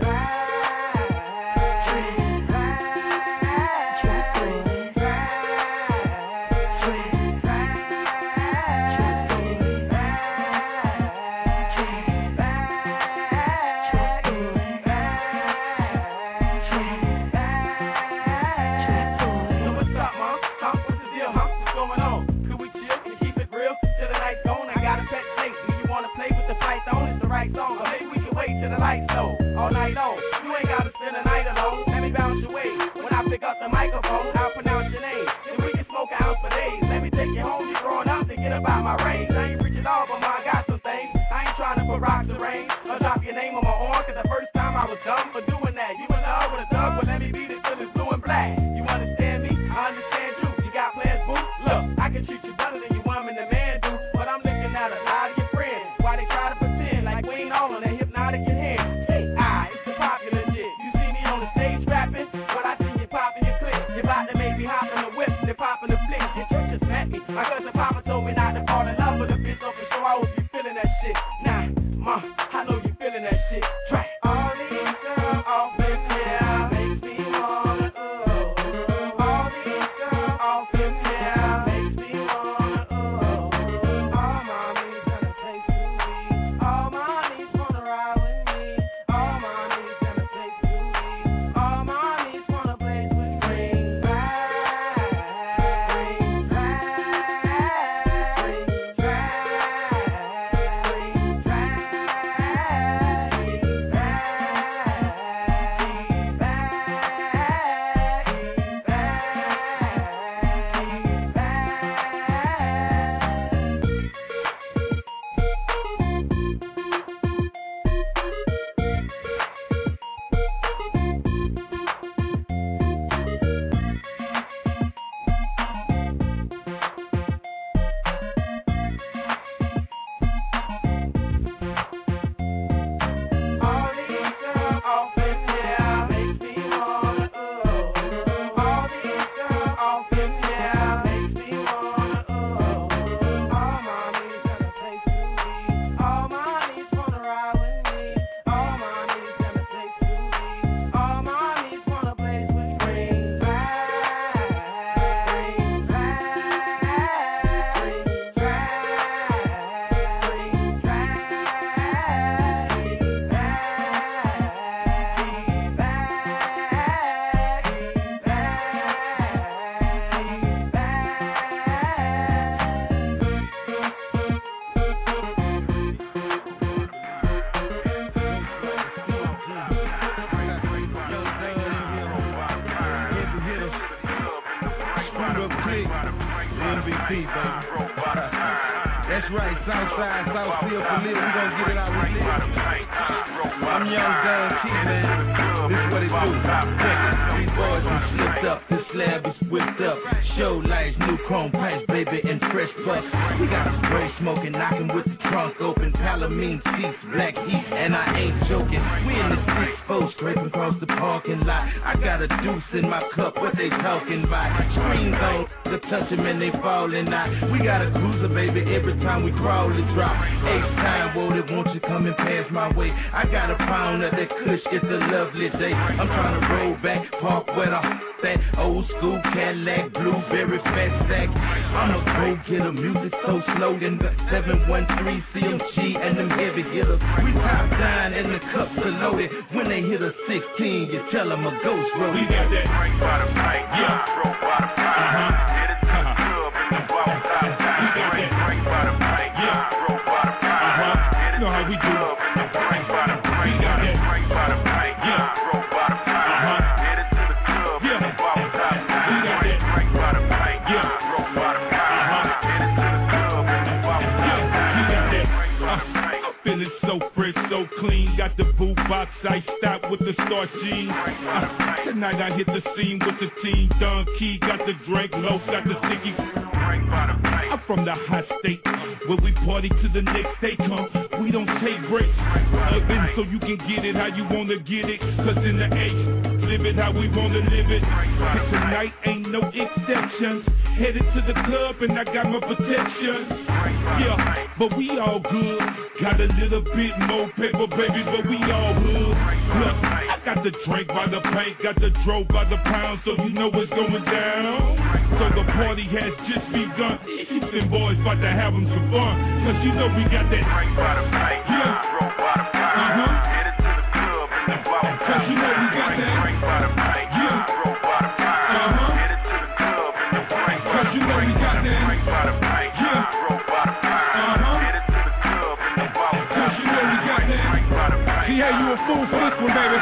So what's up, mom? Huh? What's the deal, huh? What's going on? Could we chill? Can you keep it real till the night's gone? I got a pet snake. Do you wanna play with the python? It's the right song, or maybe we can wait till the lights low all night long. You ain't gotta spend the night alone. Let me bounce your way when I pick up the microphone. I'll pronounce your name, then we can smoke out for days. Let me take you home. You're growing up to get up out my range. I ain't preaching all, but my I got some things. I ain't trying to put rocks in rain or drop your name on my arm, cause the first time I was dumb for doing that. You in love with a thug, but let me beat it till it's blue and black. You understand me? I understand you. You got plans, boo? Look, I can treat you better than you woman and man do, but I'm looking at a lot of your friends. Why they try to pretend like we ain't all on that hypnotic in hand? Ah, it's the popular shit. You see me on the stage rapping, but I see you popping your clip. You about to make me hop in the whip and then popping the flick. You just met me. My cousin Papa told me not to fall in love with a bitch, so for sure I hope you feeling that shit. Nah, ma, I know you feeling that shit. Track. All these girls off in here make me wanna ooh. All these girls off in here make me wanna ooh. All mommies gonna take to me. All mommies wanna ride with me. All mommies gonna take to me. All mommies wanna play with me. Bring back, bring back, bring back, bring back. baby. That's right, Southside, Southfield for live. We gon' get it out with live. I'm Young Don T, man. This is what it do. Check it. These boys are slipped up. This slab is whipped up. Show lights, new chrome pipes, baby, and fresh bucks. We got the spray smoking, knocking with the trunk open. Palomine seats, black heat, and I ain't joking. We in the six four, scraping across the parking lot. I got a deuce in my cup, what they talking about? Screens on, to touch them and they falling out. We got a cruiser, baby, every time we crawl and drop. Ace time, whoa, they want you coming past my way. I got a pound of that kush, it's a lovely day. I'm trying to roll back, park where the that old school Cadillac, blueberry fat sack. I'ma go get a music so slow, then the seven one three C M G and them heavy hitters. We top down and the cups are loaded. When they hit a sixteen, you tell them a ghost road. We got that drink by the pipe, yeah, roll by the pipe. Uh-huh. Hit it to the club and the ball top down. We got that drink by the pipe, yeah, roll by the pipe. Uh-huh. You know how we do it. Drink by the pipe, we got that drink by the pipe, yeah, roll by the pipe. Uh-huh. Hit it to the club and the ball top down. We got that drink by the pipe, yeah, roll by the pipe. Uh-huh. Hit it to the club and the ball top down. We got that drink by the pipe. Feeling so fresh, so clean. Got the boot box, I stop with the starch jeans. Uh, tonight I hit the scene with the team. Don Key got the drink, low got the sticky. I'm from the hot state where we party to the next day come. We don't take breaks. Urban so you can get it how you wanna get it. Cause in the H, live it how we wanna live it. And tonight ain't no exceptions. Headed to the club and I got my protection. Yeah, but we all good. Got a little bit more paper, baby, but we all hood. Look, I got the drink by the pint, got the dro by the pound, so you know what's going down. So the party has just begun. Them boys about to have them some fun. Cause you know we got that drink by the pint, yeah, dro by the pound. Uh-huh. Headed to the club and the ball. Cause you know we got that drink by the pint, yeah, dro by the pound. Uh-huh. Headed to the club and the drink. Cause you know we got that drink by the pint, yeah, dro by the pound. Uh-huh. Headed to the club and the ball. Cause you know we got that drink by the pint. See how you a fool for this one, baby.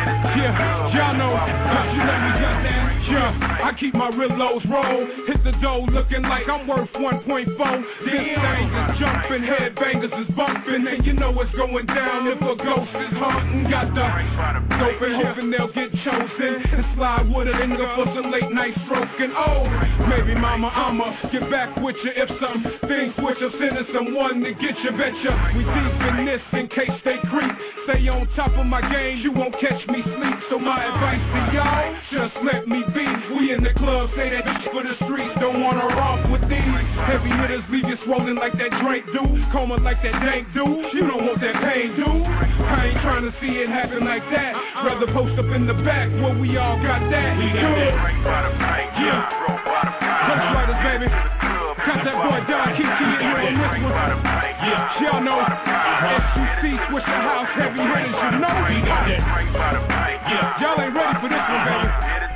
Yeah, y'all know. Cause you know we got that. Yeah, I keep my real lows roll. Hit the dough looking like I'm worth one point four. This thing is jumping, headbangers is bumping, and you know what's going down if a ghost is haunting. Got the dope and hoping they'll get chosen and slide with a nigga for some late night stroking. Oh, maybe mama, I'ma get back with you if some things switch or sending someone to get you. Betcha we deep in this in case they creep. Stay on top of my game, you won't catch me sleep. So my advice to y'all, just let me be. We in the club, say that bitch for the streets. Don't wanna rock with these heavy hitters, leave you swollen like that drink do. Coma like that dank do. You don't want that pain, do. I ain't trying to see it happen like that. Rather post up in the back where we all got that. We got that drink by the pipe, yeah, roll by the pipe. Let's writers, baby. Got that boy Don Key Key in here on this one. Yeah, y'all know. S U C, switch the house, heavy hitters, you know. We got that drink by the pipe, yeah. Y'all ain't ready for this one, baby.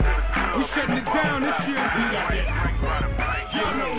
We shutting it down this year. We got that drink by the pipe, y'all know.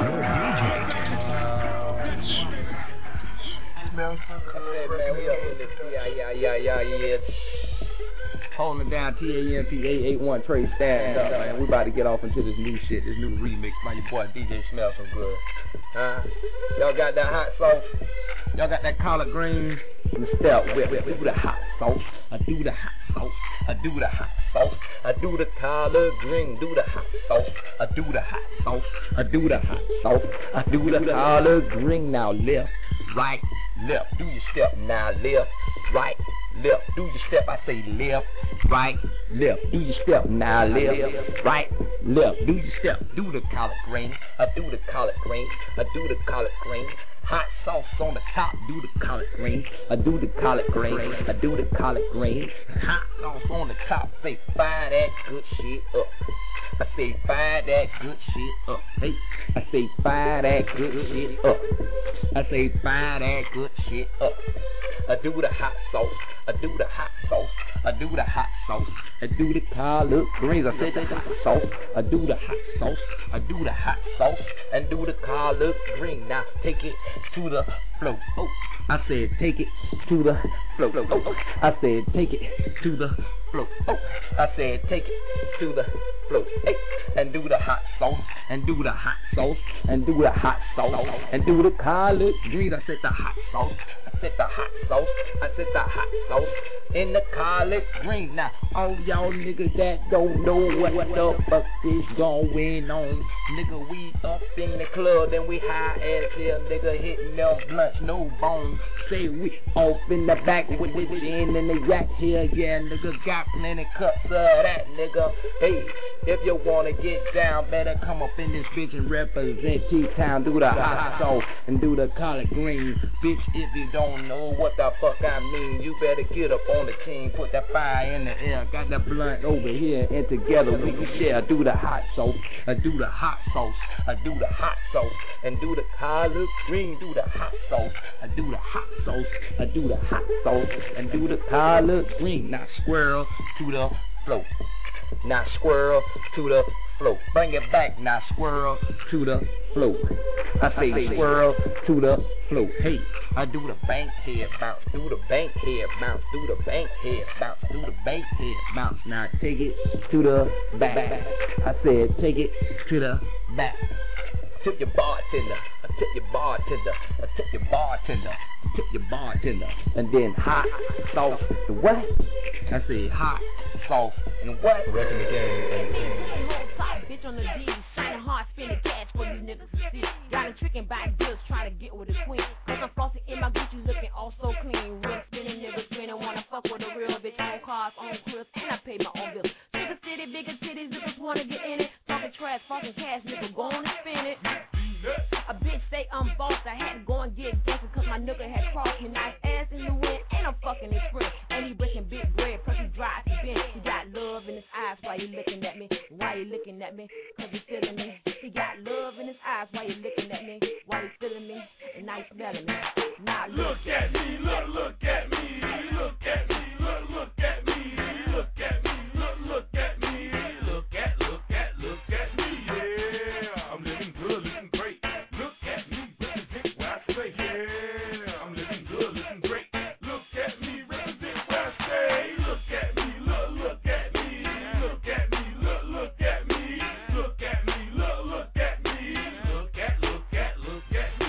I said, man, we up in this yeah, yeah, yeah, yeah, yeah. Holding it down, T A M P eight eight one Trey, stand up, man. We about to get off into this new shit, this new remix by your boy D J Smell So Good. Huh? Y'all got that hot sauce? Y'all got that collard green? And step with it. Do the hot sauce. I do the hot sauce. I do the hot sauce. I do the collard green. Do the hot sauce. I do the hot sauce. I do the hot sauce. I do the collard green. Now left, right, left. Do your step. Now left, right, left. Do your step. I say left, right, left. Do your step. Now left, right, left. Do your step. Do the collard green. I do the collard green. I do the collard green. Hot sauce on the top, do the collard green. I do the collard green. I do the collard green. Hot sauce on the top, say fire that good shit up. I say fire that good shit up. Hey, I say fire that good shit up. I say fire that good shit up. I do the hot sauce. I do the hot sauce. I do the hot sauce. I do the collard greens. I said the hot sauce. I do the hot sauce. I do the hot sauce and do the collard green. Now take it to the flow. Oh, I said take it to the flow. Oh, I said take it to the flow. Oh, I said take it to the flow. Hey, and do the hot sauce and do the hot sauce and do the hot sauce and do the collard greens. I said the hot sauce. I said the hot sauce. I said the hot sauce in the collard greens. Now all y'all niggas that don't know what the fuck is going on, nigga, we up in the club and we high as hell, nigga, hitting them blunts, no bones. Say we off in the back with the gin and the yak here, yeah, nigga, got plenty cups of that, nigga. Hey, if you wanna get down, better come up in this bitch and represent T-Town. Do the hot sauce and do the collard greens, bitch. If you don't know what the fuck I mean, you better get up on the team, put that fire in the air. Got that blunt over here and together we can share. Do the hot sauce, I do the hot sauce, I do the hot sauce and do the collard green. Do the hot sauce, I do the hot sauce, I do the hot sauce and do the collard green. Now squirrel to the float. Now squirrel to the float. Bring it back. Now squirrel to the float. I say squirrel to the float. Hey, I do the bank head bounce, do the bank head bounce, do the bank head bounce, do the bank head bounce. Now take it to the back. I said take it to the back. Tip your bartender, I tip your bartender, I tip your bartender, I tip your bartender, and then hot sauce and what? I said hot sauce and what? Reckon the game. Bitch on the D, shining hard, spending cash for you niggas to see. Got a trickin' by deals, trying to get with a queen. Cause I'm flossing in my Gucci, looking all so clean. Real spinning niggas spinning, wanna fuck with a real bitch. On cars, on cribs, and I pay my own bills. Bigger city, bigger titties, niggas wanna get in it. Talking trash, fucking cash, nigga, go on and spin it. A bitch say I'm boss, I had to go and get guessing cause my nigga had crossed me. Nice ass in the wind, and I'm fucking his friend. And he breaking big bread, plus he dry as he been. He got love in his eyes while he looking at me. Why he looking at me? Cause he feeling me. He got love in his eyes while he looking at me. Why he feeling me? And now he smelling me. Now look, look at me, look, look at me. Look at me, look, look at me. Look at me, look, look at me. Look at, look at, look at me. Yeah, I'm living good, living great. Look at me, represent where I stay. Yeah, I'm living good, living great. Look at me, represent where I stay. Look at me, look, look at me. Look at me, look, look at me. Look at me, look, look at me. Look at, look at, look at me.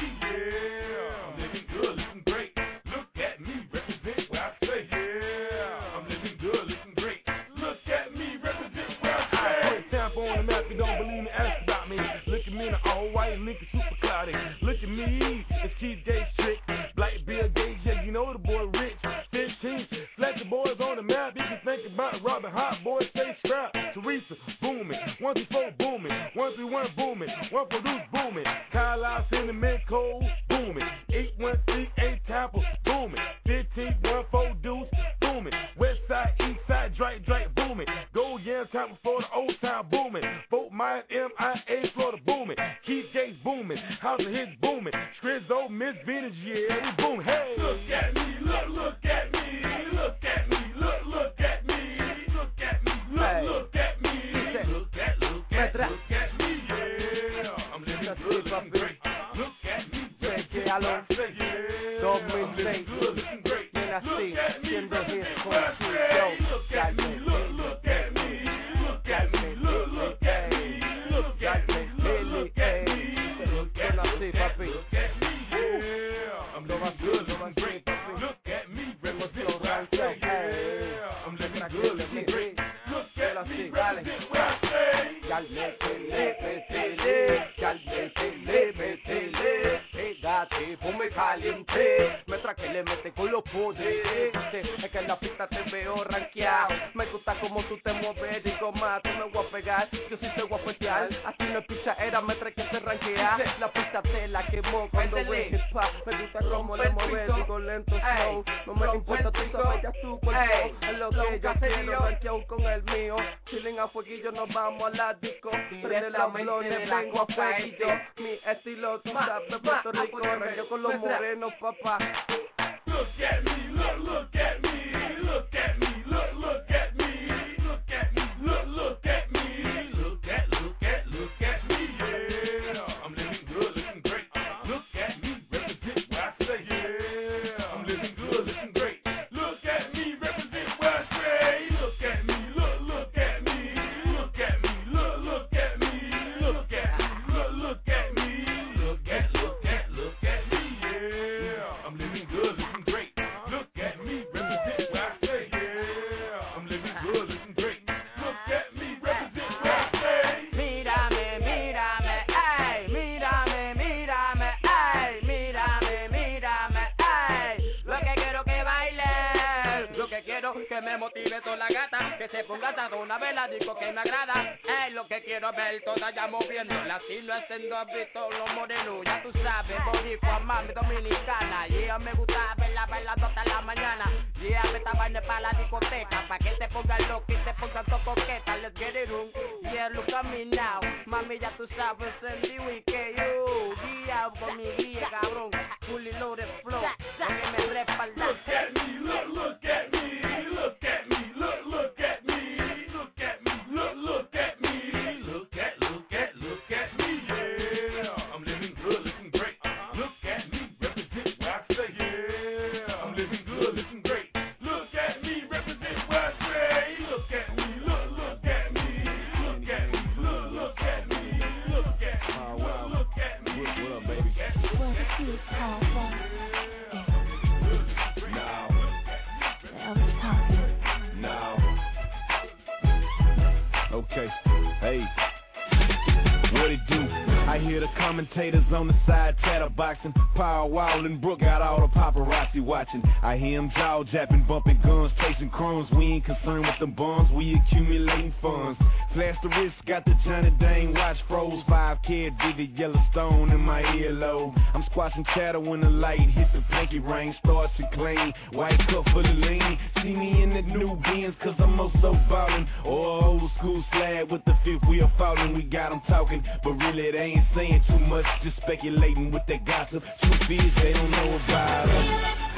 Yeah, I'm living good, living great. Look at me, represent where I stay. Yeah, I'm living good, living great. Look at me, represent where I stay. I put Tampa on the map, you don't believe me, ask about me. Look at me in the all-white Lincoln super cloudy. Look at me, it's Keith Gates trick. Black Bill Gates, yeah, you know the boy rich. fifteen, let the boys on the map. If you think about Robin Hot, boys stay strapped. Teresa, booming. one two four, booming. one three one, booming. one four Deuce, booming. Kyle out, Cinnamon, Cole, booming. eight one three, eight Tampa, booming. fifteen, one four Deuce, booming. West side, east side, Drake, Drake, booming. Go, yeah, Tampa, Florida, Old Town, booming. Fort Myers, M I A, Florida, booming. Keith Gates, booming. House of Hits, booming. Strizzo, Miss Venus, yeah, we booming. Hey! Look at me, look, look at me. Look at me, look, look at me. Look at me, look, hey. Look at me. Look at, look at, look at me, yeah. I'm living good, I'm great. Look at me, baby, I love you. Dog me, thank you. Looking great. Then I see, send the hits from two, yo. Look at me, look, look at me. Look at me, look, look at me. Look at me, look, look at me. Look at me, look at me, yeah. I'm living good, I'm great. Look at me, represent where I stay. Yeah, I'm living good, living great. Look at me, represent where I stay. Y'all métele, métele, y'all métele, métele. Pégate, ponme caliente. Mientras que le mete con los poderes. Es que en la pista te veo rankeado. Me gusta como tú te mueves, digo más, tú me voy a pegar. Yo sí te voy a pegar. Así no es picha, era metra que se rankea. La pista te la quemó cuando ve hip hop. Me gusta como le mueves, digo lento, slow. No me importa, tú sabes ya tu cuerpo. Es lo que yo quiero, rankeado con el mío. Chilling a fueguillo, nos vamos a la disco. Prende la melones, vengo a fueguillo. Mi estilo, tú sabes, Puerto Rico. Yo con los morenos, papá. Look at me, look, look at me. que quiero, que me motive toda la gata, que se ponga hasta una vela, digo que me agrada. Es lo que quiero ver, todas ya moviéndola, así no haciendo visto los morenos, ya tú sabes, boricua, mami, dominicana. Y yeah, me gusta verla bailando hasta la mañana. Y yeah, me estaba en para la discoteca, pa' que te pongan loco y te pongan todo coqueta. Let's get it on, yeah, look at me now. Mami, ya tú sabes, en the weekend, yo, guía con mi guía, cabrón, fully loaded flow, que me respalda. Look at me, look, look at me, look at me, look, look at me, look at me, look, look at me, look at, look at, look at me, yeah. I'm living good, looking great. Look at me, represent what I say, yeah. I'm living good, looking great. Look at me, represent what I say. Look at me, look, look at me, look at me, look, look at me, look at me, look, look at me. What up, baby? Okay, hey, what it do? I hear the commentators on the side chatterboxing. Power Wild and Brooke got all the paparazzi watching. I hear them jaw japping, bumping guns, chasing crumbs. We ain't concerned with them bums, we accumulating funds. Flash the wrist, got the Johnny Dang watch froze. five K Vivid Yellowstone in my earlobe. I'm squashing chatter when the light hit the pinky ring. Starts to clean, white cup full of lean. See me in the new Benz, cause I'm also ballin'. Or old school slab with the fifth wheel falling. We got them talking, but really they ain't saying too much, just speculating with that gossip. Truth is, they don't know about us.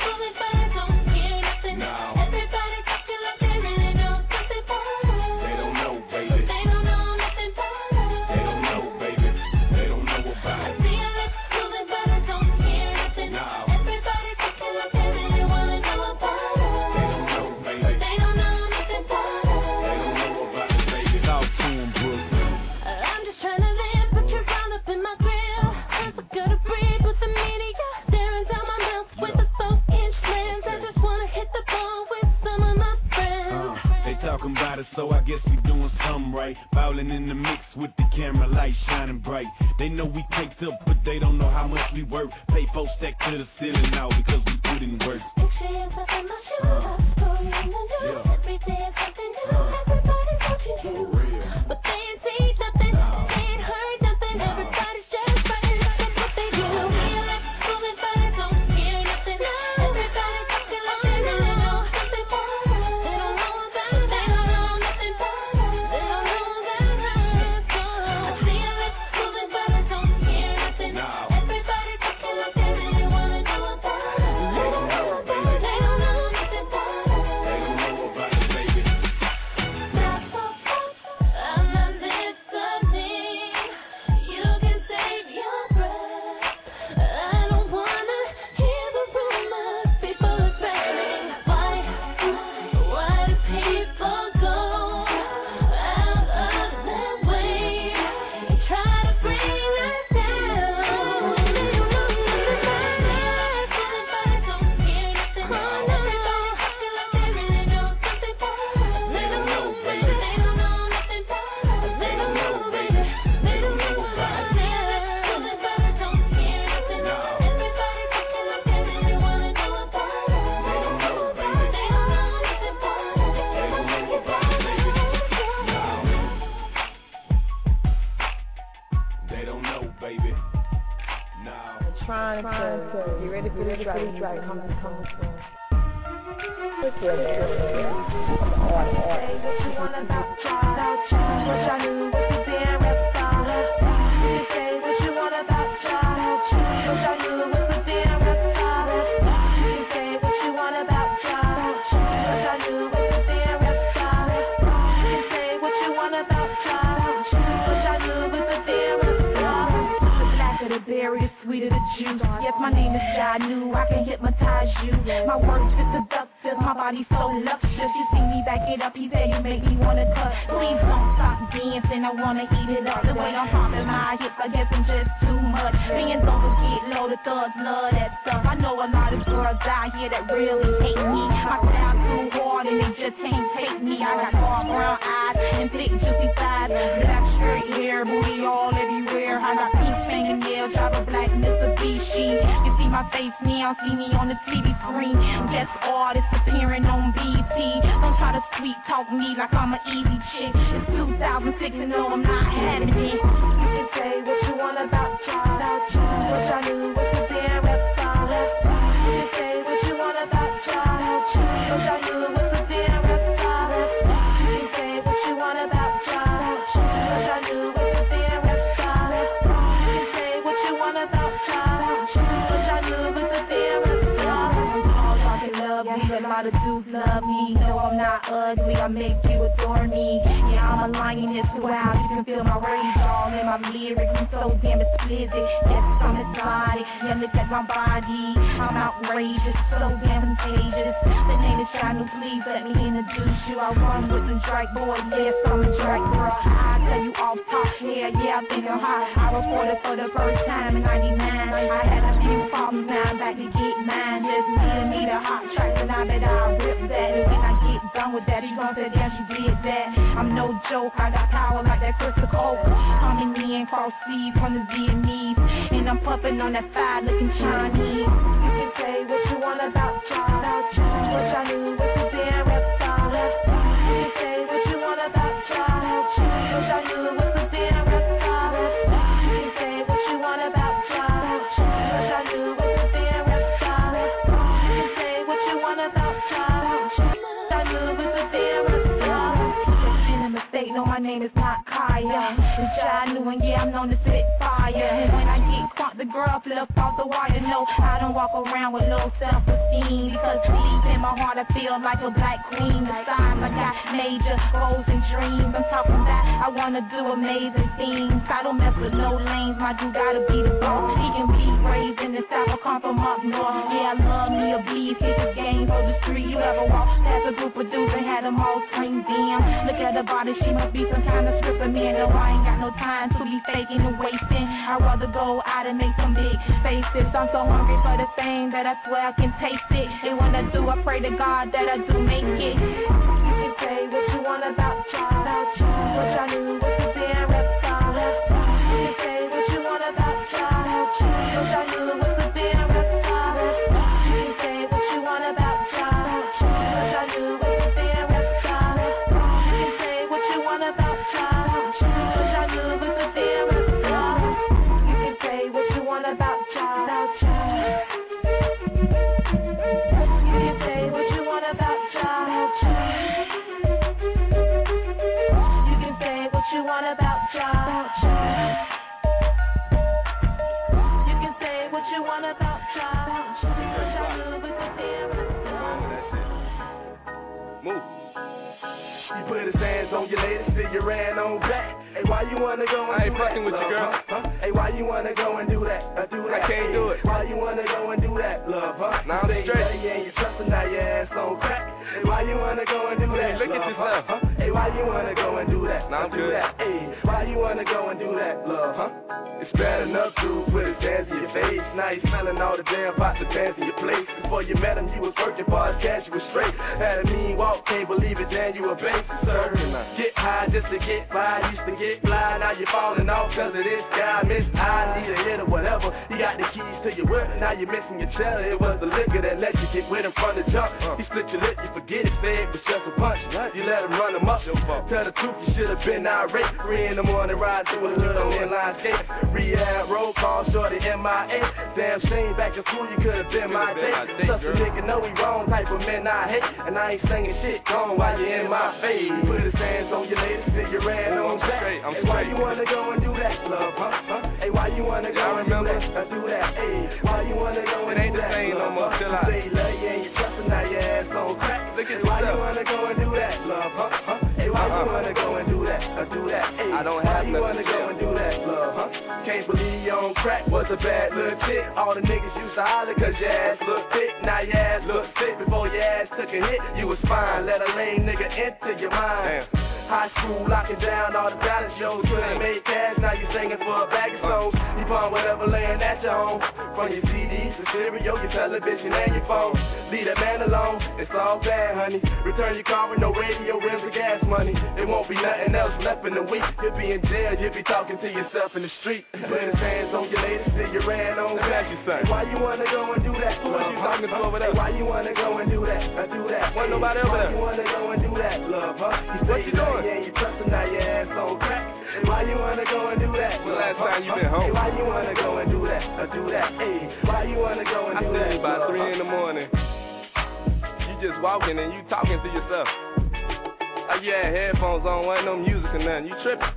No. Everybody talking like they really know something about us. They don't know, baby. They don't know nothing about us. They don't know, baby. They don't know about I it. see your lips moving, but I don't hear nothing. No. Everybody talking like they really wanna know about us. They don't know, baby. They don't know nothing about us. They don't know about it, baby. Talk to them, Brooke. I'm just trying to live, but you're all up in my grill. I'm gonna breathe with the media, staring down my mouth with a four-inch lens. I just wanna hit the ball with some of my friends. Uh, they talking about it, so I guess we doing something right. Bowling in the mix with the camera light shining bright. They know we caked up, but they don't know how much we work. Pay post stack to the ceiling now because we put in work. Picture yourself in my shoes, a story in the news. Yeah. Every day is something new. Everybody's watching you, but they ain't seen nothing. They ain't heard nothing. Everybody's just fighting. That's what they do. Feel like moving, but I don't hear nothing. Everybody talking like they really know something about us. They don't know about us. They don't know nothing about us. They don't know about us. I see your lips moving, but I don't hear nothing. Everybody talking like they really wanna know about us. They don't know, baby. They don't know nothing about us. They don't know about it, baby. Stop, stop, stop. I'm not listening. You can save your breath. I don't wanna hear the rumors people are spreading. Why, why do people go out of their way and try to bring us down? They don't know nothing about us. Everybody don't hear nothing. Everybody acting like they really know something about us. They don't know, baby. They don't know nothing about us. They don't know, baby. They don't know about us. Everybody don't hear nothing. Everybody acting like they really wanna know about us. They don't know, baby. They don't know nothing about us. They don't know about it, baby. No. They don't know, baby. No. Trying to get ready for this right, right, coming, coming soon. What's your name? I'm an artist, artist. What you want about child? What y'all knew was the damn rap star. You say what you want about child? What y'all knew was the damn rap star. You say what you want about child? What y'all knew was the damn rap star. You say what you want about child? What y'all knew was the damn rap star. The blacker the berry, the sweeter the juice. Yes, my name is Jai New. I can hypnotize you. My words fit seductive, my body so luscious. You see me back it up, he said you make me wanna touch. Please don't stop dancing, I wanna eat it up. The way I'm popping my hips, I guess I'm just too much. Me and Thugs get low, the thugs love that stuff. I know a lot of girls out here that really hate me. My style too hard and they just can't take me. I got dark brown eyes and thick juicy thighs, black straight hair, booty all everywhere. I got pink fingernails, drive a black Mitsubishi. You see my face now, see me on the T V screen. Guest artist appearing on B E T. see. Don't try to sweet talk me like I'm an easy chick. It's two thousand six and no, I'm not having it. You can say what you want about child, child. What y'all do with the damn rap style. You can say what you want about child, child. What y'all do with the damn rap style. You can say what you want about child, child. What y'all do with the damn rap style. You can say what you want about child, child. What y'all do with the damn rap style. All talking love me, a lot of dudes love me. No, I'm not ugly, I make you adore me. Yeah, I'm a lioness, wow, you can feel my rage all in my lyrics. I'm so damn explicit, yes, I'm exotic. Yeah, look at my body, I'm outrageous, so damn contagious. The name is Shanu, please let me introduce you. I run with the Drake boy, yes, I'm a Drake girl. I tell you off top, yeah, yeah, I think I'm hot. I reported for the first time in ninety-nine. I had a few problems, now I'm back to get mine. Just me and me, the hot track, and I bet I'll rip that. And when I get done with that, you gon' say, damn, she did that. I'm no joke, I got power like that Crystal Coke. Coming in, cross sleeves from the Vietnamese. And I'm puffing on that side looking Chinese. You can say what you want about child, child. What y'all do with the damn rap style. You can say what you want about child, child. What y'all do with the damn rap style. You can say what you want about child, child. What y'all do with the damn rap style. You can say what you want about child, child. What y'all do with the damn rap style. Just been a mistake, no, my name is not Kaya. It's Janu, and yeah, I'm known to spit fire. And when I get caught, the girl flip off the wire. No, I don't walk around with low self-esteem, because deep in my heart I feel like a black queen. Besides, I got major goals and dreams. I'm talking that I wanna do amazing things. I don't mess with no lanes, my dude gotta be the boss. He can be raised in the south, I come from up north. Yeah, I love me a beef, hit the game for the street. You ever walk past a group of dudes and had them all scream, damn. Look at her body, she must be some kind of stripper. Me and no, I ain't got no time to be faking and wasting. I'd rather go out and make some big faces. I'm so hungry for the fame that I swear I can taste it. And when I do, I pray to God that I do make it. You can say what you want about child, child. What y'all do with the damn rap style. You can say what you want about child, child. What y'all do with the damn rap style. You can say what you want about child, child. What y'all do with the damn rap style. You can say what you want about child, child. What y'all do with the damn rap style. You can say what you want about child, child. You can say what you want about child, child. You can say what you want about child, child. You can say what you want about child, child. What y'all do with the damn rap style. Move. You put his hands on your lady, still you ran on back. Hey, why you wanna go and I ain't fucking with you, girl. Huh? Huh? Hey, why you wanna go and do that? Uh, do that? I can't do it. Why you wanna go and do that, love, huh? Now I'm straight. You ain't your trustin', now your ass on crack. Hey, why you wanna go and do that, look love, at yourself, huh? Hey, why you wanna go and do that? Now I'm do that. Hey, why you wanna go and do that, love, huh? It's bad enough to put his hands in your face. Now you smelling all the damn pots of dance in your place. Before you met him, you was working for his cash, you was straight. Had a mean walk, can't believe it, damn, you a basic sir. Get high just to get by, used to get fly, now you falling off cause of this guy. Miss I need a hit or whatever. He got the keys to your whip, now you're missing your cheddar. It was the liquor that let you get with him from the jump. He split your lip, you forget it, say it was just a punch. You let him run him up. Tell the truth, you should have been irate. Three in the morning, ride through the hood on inline skate. Rehab, roll call, shorty M I A. Damn shame, back in school, you could have been my date. Such a nigga know he wrong, type of man I hate. And I ain't singing shit, gone while you in my face. Put his hands on your lady, still you ran on back. Hey, why you wanna go and do that, love, huh? huh? Hey, why you wanna go and do that? Uh, do that, hey. Why you wanna go and do that? It ain't the same no more, chill out. Say love you and you trustin', now your ass on crack. Look at why you wanna go and do that, love, huh? huh? Hey, why you wanna go and do that? Uh, do that, hey. I don't have nothing. Why you wanna go and do that, love, huh? Can't believe you on crack was a bad little chick. All the niggas used to holler cause your ass look thick. Now your ass look thick. Before your ass took a hit, you was fine. Let a lame nigga enter your mind. Damn. High school locking down all the talent shows. Couldn't make cash, now you singing for a bag of souls. You find whatever laying at your home. From your C Ds, the stereo, your television, and your phone. Leave that man alone, it's all bad, honey. Return your car with no radio, rims, or gas money. There won't be nothing else left in the week. You'll be in jail, you'll be talking to yourself in the street. Put his hands on your lady, still you ran on back. Why you wanna go and do that? Who was you talking to over there? Why you wanna go and do that? I do that. Wasn't nobody over there. Why you wanna go and do that, love, huh? You What you doing? Yeah, you trusting now your ass on crack. Why you wanna go and do that? When last time you huh? been home? Hey, why you wanna go and do that? Or do that? Hey, why you wanna go and I do see that? you about love, three huh? in the morning. You just walking and you talking to yourself. Like you had headphones on, wasn't no music or nothing. You tripping.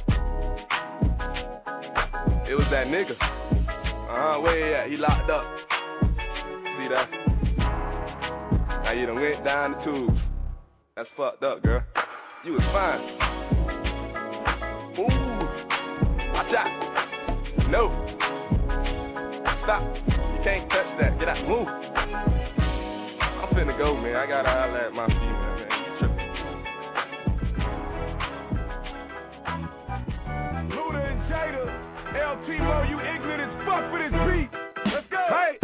It was that nigga. Uh-huh, where he at? He locked up. See that? Now you done went down the tube. That's fucked up, girl. You was fine. Ooh. Watch out. No. Stop. You can't touch that. Get out. Move. I'm finna go, man. I gotta holler at my female, man. You tripping. Luda and Jada, L T Mo, you ignorant as fuck for this beat. Let's go. Hey,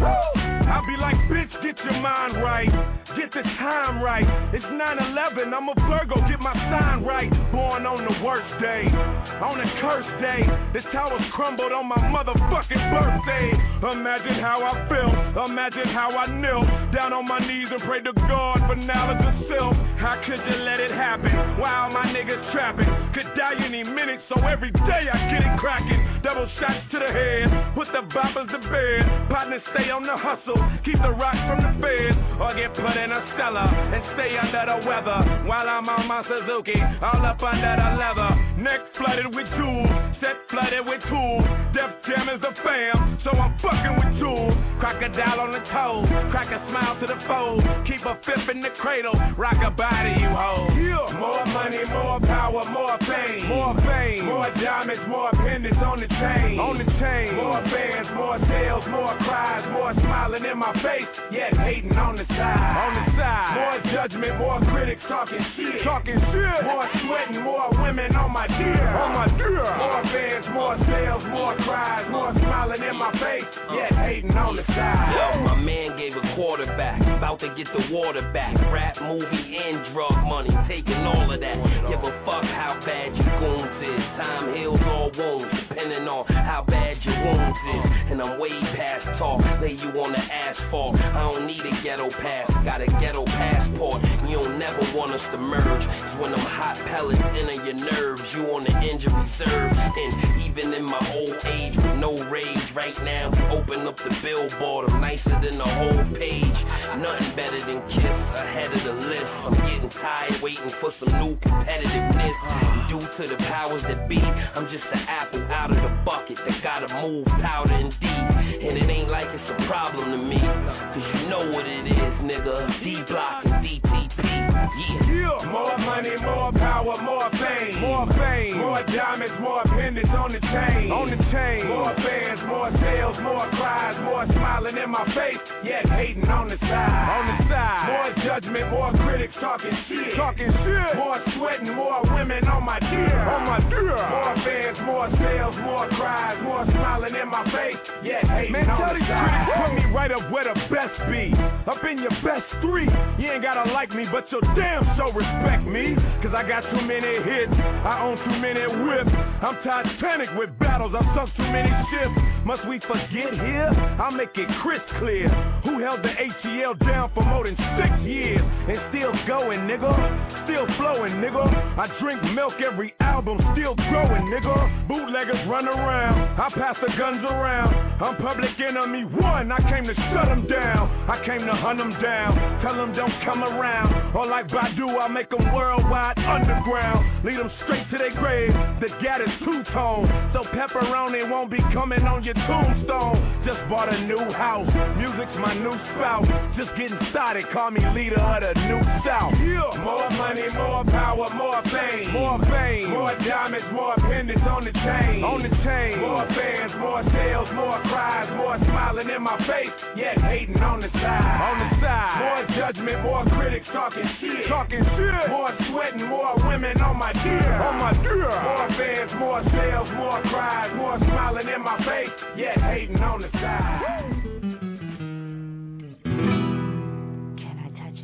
I'll be like, bitch, get your mind right. Get the time right. It's nine eleven, I'm a Virgo, get my sign right. Born on the worst day, on a cursed day. This tower's crumbled on my motherfucking birthday. Imagine how I felt, imagine how I knelt down on my knees and prayed to God for knowledge of self. How could you let it happen? While my niggas trapping, could die any minute, so every day I get it cracking. Double shots to the head, put the boppers to bed. Partners stay on the hustle, keep the rocks from the feds, or get put in a cellar and stay under the weather while I'm on my Suzuki, all up under the leather. Neck flooded with jewels, set flooded with tools. Def Jam is the fam, so I'm fucking with tools. Crocodile on the toe, crack a smile to the foe. Keep a fifth in the cradle, rock a body you hold. Yeah. More money, more power, more fame, more fame, more diamonds, more pendants on the chain, on the chain. More fans, more sales, more cries, more smiling in my face, yet hating on the side. On the side. More judgment, more critics talking shit. Talking shit. More sweating, more women on my deer. On my deer. More fans, more sales, more cries, more smiling in my face, yet hating on the side. Yo, my man gave a quarterback, about to get the water back. Rap, movie, and drug money, taking all of that. Give a fuck how bad your goons is. Time heals all wounds, depending on how bad your wounds is. And I'm way past talk, lay you on the asphalt. I don't need a ghetto pass, got a ghetto passport. You don't never want us to merge, cause when them hot pellets enter your nerves, you on the injured reserve. And even in my old age with no rage, right now we open up the billboard, I'm nicer than the whole page. Nothing better than Kiss, ahead of the list. I'm getting tired waiting for some new competitiveness. And due to the powers that be, I'm just an apple out of the bucket that gotta move powder and deep. And it ain't like it's a problem to me, cause you know what it is, nigga. D-Block and D T P, yeah. Yeah. More money, more power, more fame, more fame, more diamonds, more pendants on the chain, on the chain. More fans, more sales, more cries, more smiling in my face, yet hating on the side, on the side. More judgment, more critics talking shit, talking shit. More sweating, more women on my deer, on my deer. More fans, more sales, more cries, more smiling in my face, yet hating Man, on the side. Man, tell these critics put me right up where the best be, up in your best three. You ain't gotta like me, but your damn show respect me, cause I got too many hits, I own too many whips. I'm Titanic with battles, I've sunk too many ships. Must we forget here? I'll make it crystal clear. Who held the H E L down for more than six years and still going, nigga? Still flowing, nigga. I drink milk every album, still growing, nigga. Bootleggers run around, I pass the guns around. I'm public enemy one, I came to shut them down. I came to hunt them down, tell them don't come around. Or like Badu, I'll make them worldwide underground. Lead them straight to their grave, the gat is two-tone, so pepperoni won't be coming on your tombstone. Just bought a new house, music's my new spout. Just getting started, call me leader of the New South. Yeah. More money, more power, more fame, more fame, more diamonds, more pendants on the chain, on the chain. More fans, more sales, more cries, more smiling in my face, yet hating on the side, on the side. More judgment, more critics talking shit, talking shit. More sweating, more women on my deer, on my deer. More fans, more sales, more cries, more smiling in my face, yet hating on the side. Can I touch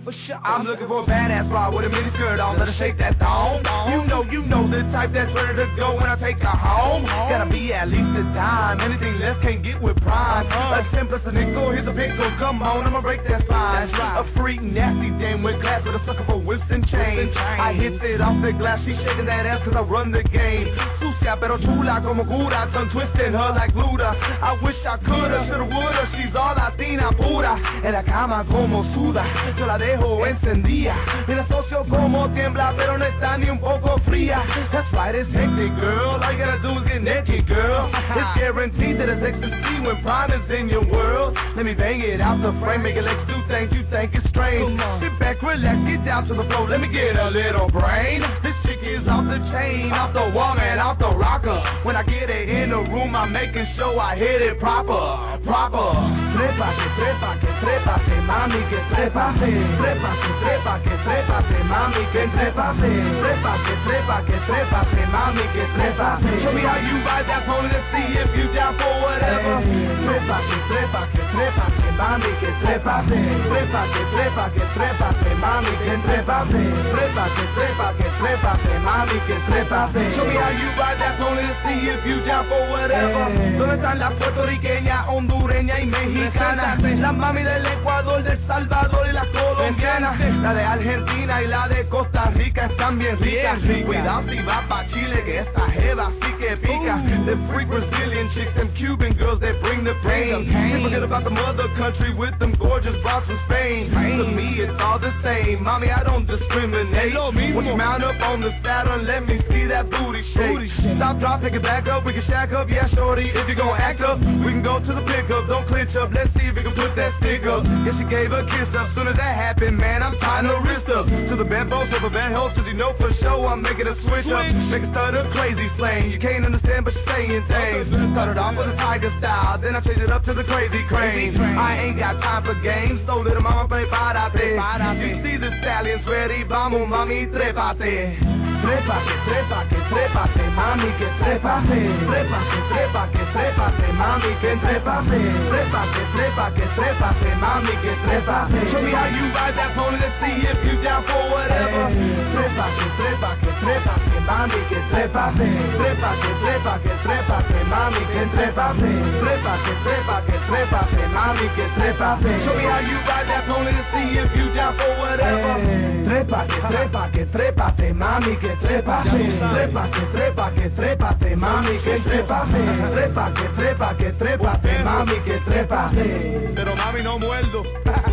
For sure. I'm looking for a badass broad with a mini skirt on, let her shake that thong. You know, you know the type that's ready to go when I take her home. Gotta be at least a dime, anything less can't get with prime. A ten plus a nickel, here's a pickle, come on, I'ma break that spine. A freak, nasty dame with glass with a sucker for whips and chains. I hit it off the glass, she shaking that ass cause I run the game. Sucia pero chula como cura, tongue twisting her like Luda. I wish I coulda, shoulda, woulda, she's all latina pura. En la cama como suda, yo la dejo encendida. Y la socio como tiembla, pero no está ni un poco fría. That's right, it's hectic, girl, all you gotta do is get naked, girl. It's guaranteed that it's ecstasy when prime is in your world. Let me bang it out the frame, make your legs do things you think is strange. Sit back, relax, get down to the floor, let me get a little brain. This chick is off the chain, off the wall, man, off the rocker. When I get it in the room, I'm making sure I hit it proper, proper. Trépate, trépate, trépate, mami, que trépate. Trépate, trépate, trépate, mami, que trépate. Trépate, trépate, trépate, mami, que trépate. Show me how you ride that pony, let's see if you down for whatever. Trépate, trépate, trépate, mami, que trépate. Trépate, trépate, trépate, mami, que trépate. Trépate, trépate, trépate, mami, que trépate. Show me how you ride that pony, let's see if you down for whatever. ¿Dónde están las puertorriqueñas, hondureñas y mexicanas? Las mami del Ecuador, del Salvador y las colombianas. La de Argentina y la de Costa Rica están bien ricas. Cuidado si va pa' Chile, que esta jeva sí que pica. The freak Brazilian chicks and Cuban girls that bring the pain. Can't forget about the mother country with them gorgeous broads from Spain. To me it's all the same, mommy I don't discriminate. When you mount up on the Saturn, let me see that booty shake. Stop, drop, take it back up, we can shack up, yeah shorty. If you gon' act up, we can go to the pickup. Don't clinch up, let's see if we can put that stick up. Yeah, she gave a kiss up, soon as that happened, man, I'm tying her wrist up. To the bedpost of a bed host, cause you know for sure I'm making a switch up. Make it start a crazy slang, you can't understand but you're saying things. Started off with a tiger style, then I changed it up to the crazy crane. I ain't got time for games, so little mama play parate. You see the stallions ready, vamos mami, trépate. Trépate, trépate, trépate, mami, que trépate. Trépate, trépate, trépate, mami, que trépate. Trépate, trépate, trépate, mami, que trépate. Show me how you ride that pony, let's see if you down for whatever. Trépate, trépate, trépate, mami, que trépate. Trépate, trépate, trépate, mami, que trépate. Trépate, trépate, trépate, mami, que trépate. Show me how you ride that pony, let's see if you down for whatever. Trépate, trépate, trépate, mami, que trépate. Trépate, trépate, trépate, mami, que trépate. Trépate, trépate, trépate, mami, que trépate. Pero mami no muerdo.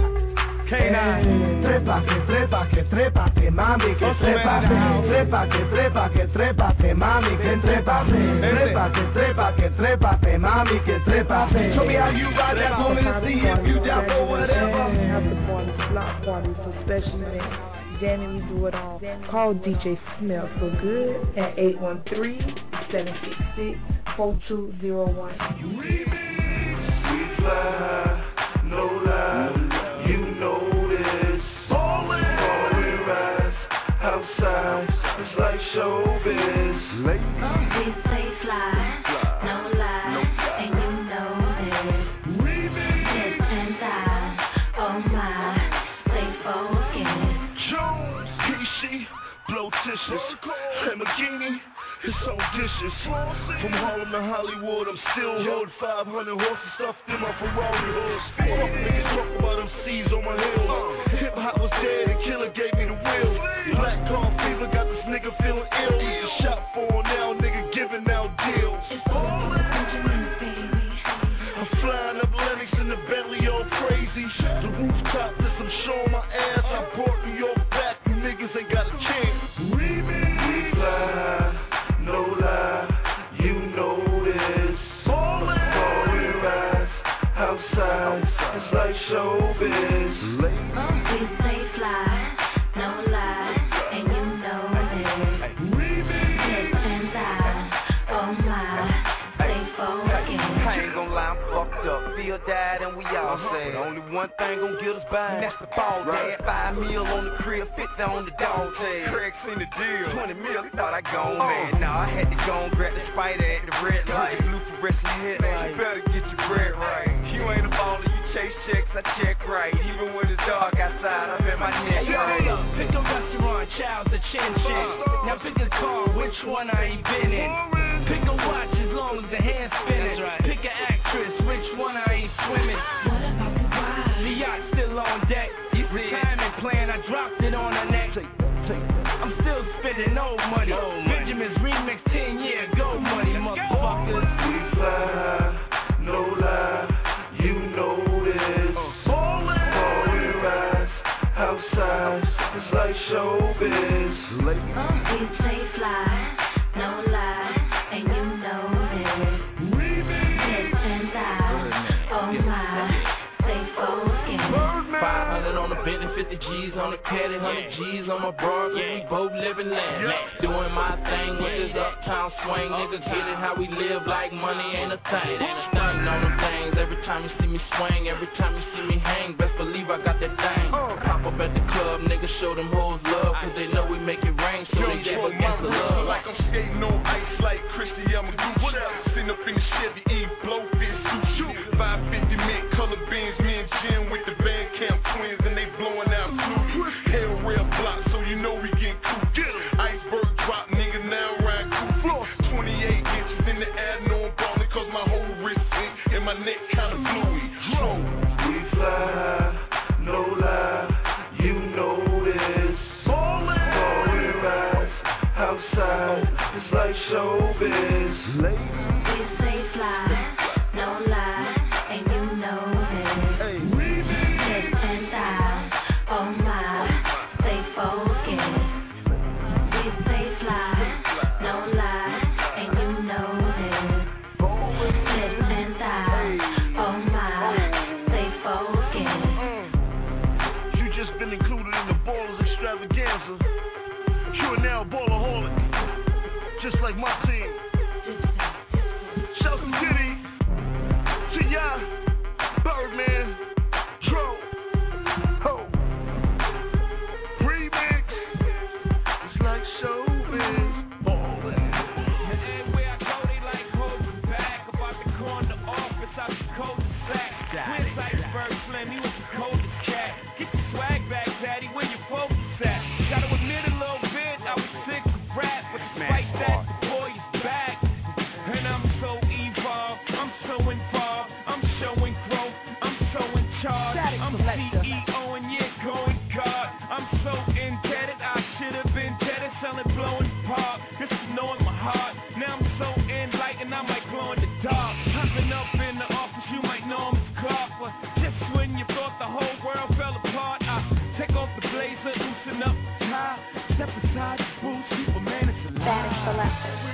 K nine. Trépate, trépate, trépate, mami, que trépate. Trépate, trépate, trépate, mami, que trépate. Trépate, trépate, trépate, mami, que trépate. Show me how you ride that pony to see if you down for whatever. After parties, block parties, for special events. Danny, we do it all. Call D J Smell So Good at eight one three, seven six six, four two zero one. We fly, no lie, you know this. Falling, falling rise, outside, it's like showbiz. We stay fly, no lie, and you know this. Lips and thighs, oh my, stay focused. Jones, Kishi, Blotitious, Lamborghini, it's so dishes. From Harlem to Hollywood, I'm still hood. five hundred horses stuffed in my Ferrari hood. Fuck niggas talk about them C's on my heels. Hip hop was dead and Killer gave me the wheel. Black car fever got this nigga feeling ill. It's a shop for now, nigga giving out deals. I'm flying up Lennox in the Bentley all crazy. The rooftop, this I'm showing my ass. I brought New York back, you niggas ain't got a chance. We fly, no lie, you know this. Falling, falling rise, outside, it's like showbiz. We stay fly, no lie, and you know this. Lips and thighs, oh my, stay focused. I ain't gon' lie, I'm fucked up. Feel died and we all sad. Only one thing gon' get us by, and that's the ball right. Dad. Five mil on the crib, fifty on the dog tag. Craig seen the deal, twenty mil, he thought I gone mad. Nah, I had to go and grab the spider at the red light. Blue for rest of your head, man, you better get your bread right. You ain't a baller, you chase chicks, I check right. Even when it's dark outside, I'm in my neck. Yo, hold up, pick a restaurant, Chow's the chin chin. Now pick a car, which one I ain't been in. Pick a watch as long as the hand's spinning. Pick an actress, which one I ain't swimming. The yacht still on deck. Retirement plan, I dropped it on her neck. I'm still spending old money. Benjamin's remix ten year ago money, motherfuckers. We fly, no lie, you know this. Falling rise, outside, it's like showbiz. We say fly, no lie, and you know this. Yes and I, oh my, stay focused. five hundred on the Bentley, fifty G's on the caddy, one hundred G's on my bar, we both living land. Doing my thing with this uptown swing, nigga, get it how we live like money ain't a thing. Stunting on them things, every time you see me swing, every time you see me hang, best believe I got that thing. Pop up at the club, nigga, show them hoes love, cause they know we make it rain, so they gave against the love. Like I'm skating on ice like Cristiano Ronaldo. Sitting up in the Chevy, eat blowfish, shoot, shoot. five fifty mint color beans, me and Jim with the band camp twins, and they blowing out blue. Hell rail block, so you know we get cool. Iceberg drop, nigga, now ride cool. twenty-eight inches in the air, no I'm ballin', cause my whole wrist sick and my neck kinda fluey. We fly, no lie, you know this. Falling rise, outside, it's like showbiz. We say fly, no lie, and you know this. Yes and I, oh my, stay focused. We say fly, no lie, and you know this. Yes and I, oh my, stay focused. You just been included in the Ballers Extravaganza. You are now a ballaholic, just like my team. Shout to Diddy, T I, Birdman, Dro, Ho, Remix. It's like showbiz, ballin'. And everywhere I go, they like holding back. About to call the office, I was cold as sack. Where's Iceberg Slim? He was the coldest cat. Get your swag back, daddy, where your focus at? Gotta admit a little bit, I was sick of rap, but despite that, the boy is back. And I'm so evolved, I'm so involved, I'm showing growth, I'm so in charge. I'm C E O and yeah, going God. I'm so indebted, I should have been dead and selling blowing pop. This is knowing my heart. Now I'm so enlightened, I might glow in the dark. I've been up in the office, you might know him as Clark, but just when you thought the whole world fell apart, I take off the blazer, loosen up the tie, step aside the boots, Superman is alive.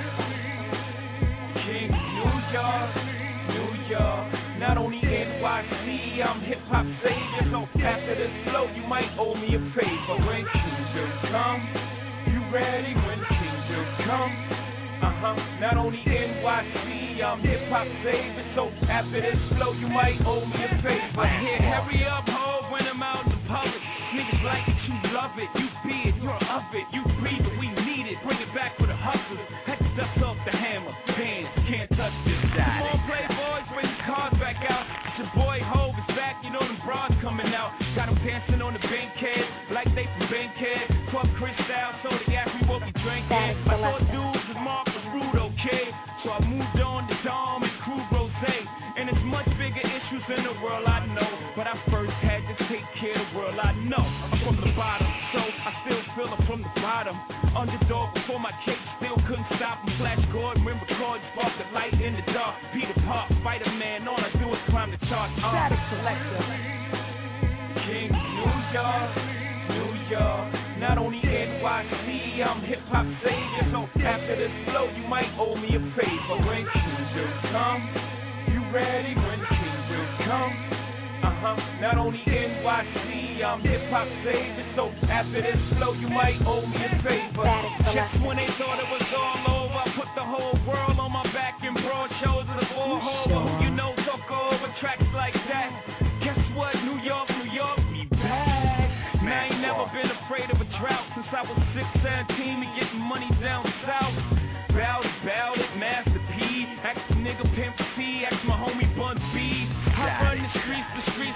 King New York, New York, not only N Y C, I'm hip-hop savior, so after this flow, you might owe me a favor. When Kings will come, you ready? When Kings will come, uh-huh, not only N Y C, I'm hip-hop savior, so after this flow, you might owe me a favor. Here, hurry up, ho, when I'm out in the public, niggas like it, you love it, you be it, you're of it, you breathe it, we need it, bring it back for the hustlers, had to dust off the hammer, bands, can't touch this side. Come on, playboys, bring the cars back out, it's your boy Hov is back, you know them bras coming out, got them dancing on the bankhead, like they from Bankhead, twelve Cristal, so the gas we won't be drinking, I thought dudes was Marcus Rude, okay, so I moved on to Dom and Crew Rose, and it's much bigger issues in the world I know, but I first had to take care of the world I know, I'm from the bottom, so I still feel it from the bottom, underdog before my cake, still couldn't stop him, Flash Gordon, remember Claude, spark the light in the dark, Peter Park, Spider-Man, all I do is climb the charts, Static Selector, King New York, New York, not only N Y C, I'm hip-hop savior, so after this flow, you might owe me a favor. When Kings will come, you ready? When Kings will come, uh-huh, not only N Y C, I'm hip-hop savior, so after this flow, you might owe me a favor. Just when they thought it was all over, I put the whole world on my back in broad shoulders of the four over. Who you know took over tracks like that? Guess what? New York, New York, we back. Man, I ain't never been afraid of a drought since I was six, seventeen, and getting money down south. Bout it, bout it, Master P. Ask the nigga Pimp C, ask my homie Bun B. I run the streets, the streets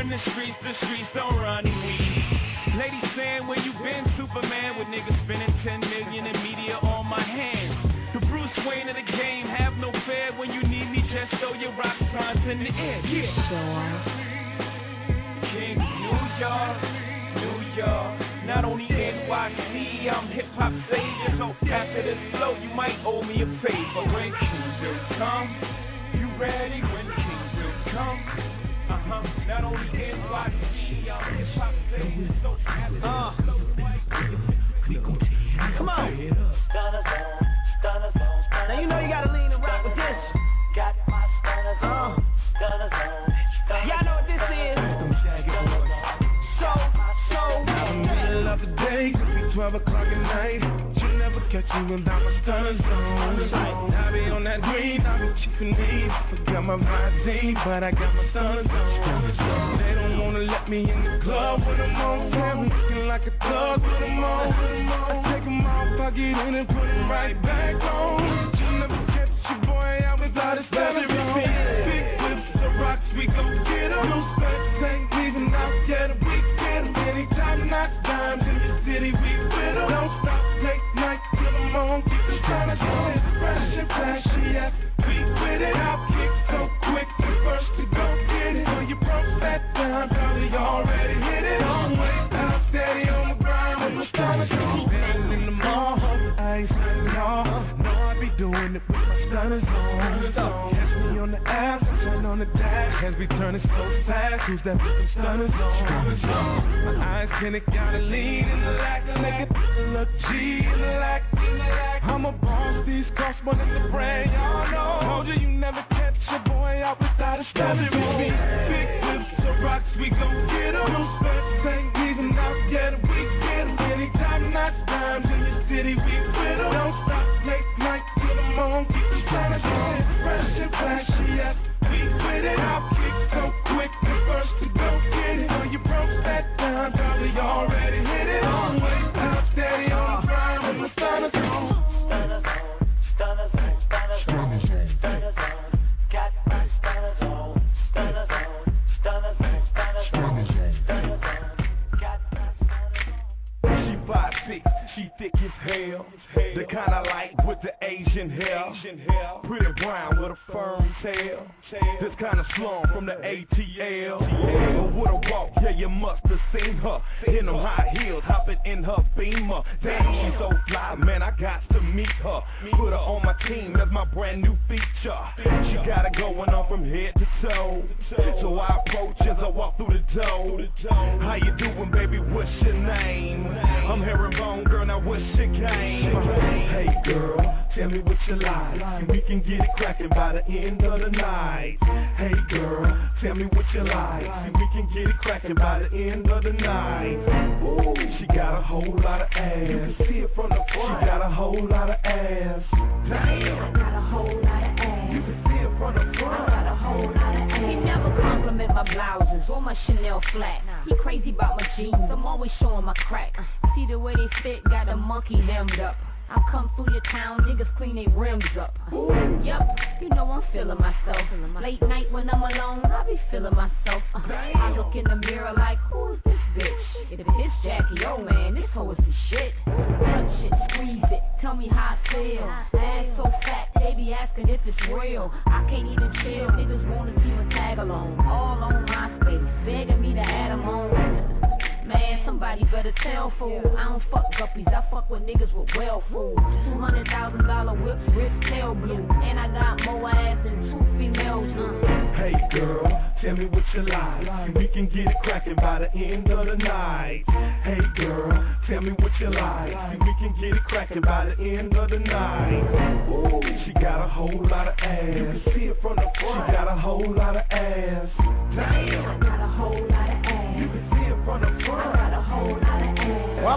run the streets, the streets don't run me. Ladies saying where you been, Superman, with niggas spending ten million in media on my hands. The Bruce Wayne of the game, have no fear when you need me, just throw your rock signs in the air. Yeah. King New York, New York. Not only N Y C, I'm hip-hop savior. So after this flow, you might owe me a favor. When kings will come, you ready? When kings will come, uh-huh. Not only N Y C, I'm hip-hop savior. So after this uh. flow, we gon' take come on. Stunners on, stunners on. Now you know you gotta lean and rock with this. Got my stunners on, stunners on. Y'all know what this is. So, so. Middle of the day, could be twelve o'clock at night. You'll never catch me without my stunners on. I be on that green, I be chipping me. Forgot my visine, but I got my stunners on. They don't wanna let me in the club when I'm on. I'm looking like a thug when I'm on. I take them off, I get in and put them right back on. You'll never catch your boy out without a stunners on. Big whips, the rocks, we gon' get them. No specs, ain't leaving out yet, we get them. Anytime, not dimes in the city, we with them. Don't stop, late night till the morning. Keep the stunners on. Fresh and flashy, yes, we with it. I'll kick so quick, the first to go get it. When you broke that down, probably already hit it. Long way out, steady on the grind with my stunners on. Been in the mall, I ain't stunning y'all. Know I be doing it with my stunners on. Catch me on the ass, turn on the dash. As we turn it so fast, who's that with the stunners on? My eyes tinted, gotta lean in the lack. Make it look G in the lack. I'm a boss, these cost more than the brand, y'all know. Told you, you never catch your boy out without a stunners on. Big whips, the rocks, we gon' get them. No specs, ain't even out yet, we get them. Anytime, not dimes in the city, we with them. Don't stop, late night till the morning, keep the stunners on. Fresh and flashy, yes, we with it. I'll kick so quick, the first to go get it. When you broke that down, probably already hit it. Long way out, steady on the grind with my stunners on. Stunners on, stunners on, stunners on, stunners on. Got my stunners on, stunners on, stunners on, stunners on, stunners on. Got my stunners on. She five six, she thick as hell. The kind I like with the Asian hair. Pretty brown with a firm tail. This kind of slum from the A T L. But with a walk, yeah, you must have seen her. In them high heels, hopping in her Beamer. Damn, she's so fly, man, I got to meet her. Put her on my team, that's my brand new feature. She got it going on from head to toe. So I approach as I walk through the door. How you doing, baby, what's your name? I'm Herringbone, girl, now what's your game? Hey girl, tell me what you like, and we can get it crackin' by the end of the night. Hey girl, tell me what you like, and we can get it crackin' by the end of the night. Ooh, she got a whole lot of ass. You can see it from the front. She got a whole lot of ass. Damn, got a whole lot of ass. You can see it from the front. Got a whole lot of ass. He never compliment my blouses or my Chanel flat. He crazy about my jeans. I'm always showing my crack. See the way they fit, got a monkey hemmed up. I come through your town, niggas clean they rims up. Ooh. Yup, you know I'm feeling myself. Late night when I'm alone, I be feeling myself. Uh, I look in the mirror like, who is this bitch? If it's Jackie, oh man, this hoe is the shit. Touch it, squeeze it, tell me how I feel. Ass so fat, they be asking if it's real. I can't even chill, niggas wanna see my tag along. All on MySpace, begging me to add them on. Man, somebody better tell fool. I don't fuck guppies, I fuck with niggas with well food. Two hundred thousand dollar whips, wrist tail blue, and I got more ass than two females. Uh. Hey girl, tell me what you like, and we can get it crackin' by the end of the night. Hey girl, tell me what you like, and we can get it crackin' by the end of the night. Ooh, she got a whole lot of ass. You can see it from the front. She got a whole lot of ass. Damn, got a whole lot of ass. You can see it from the front. Got a whole lot of ass. Well,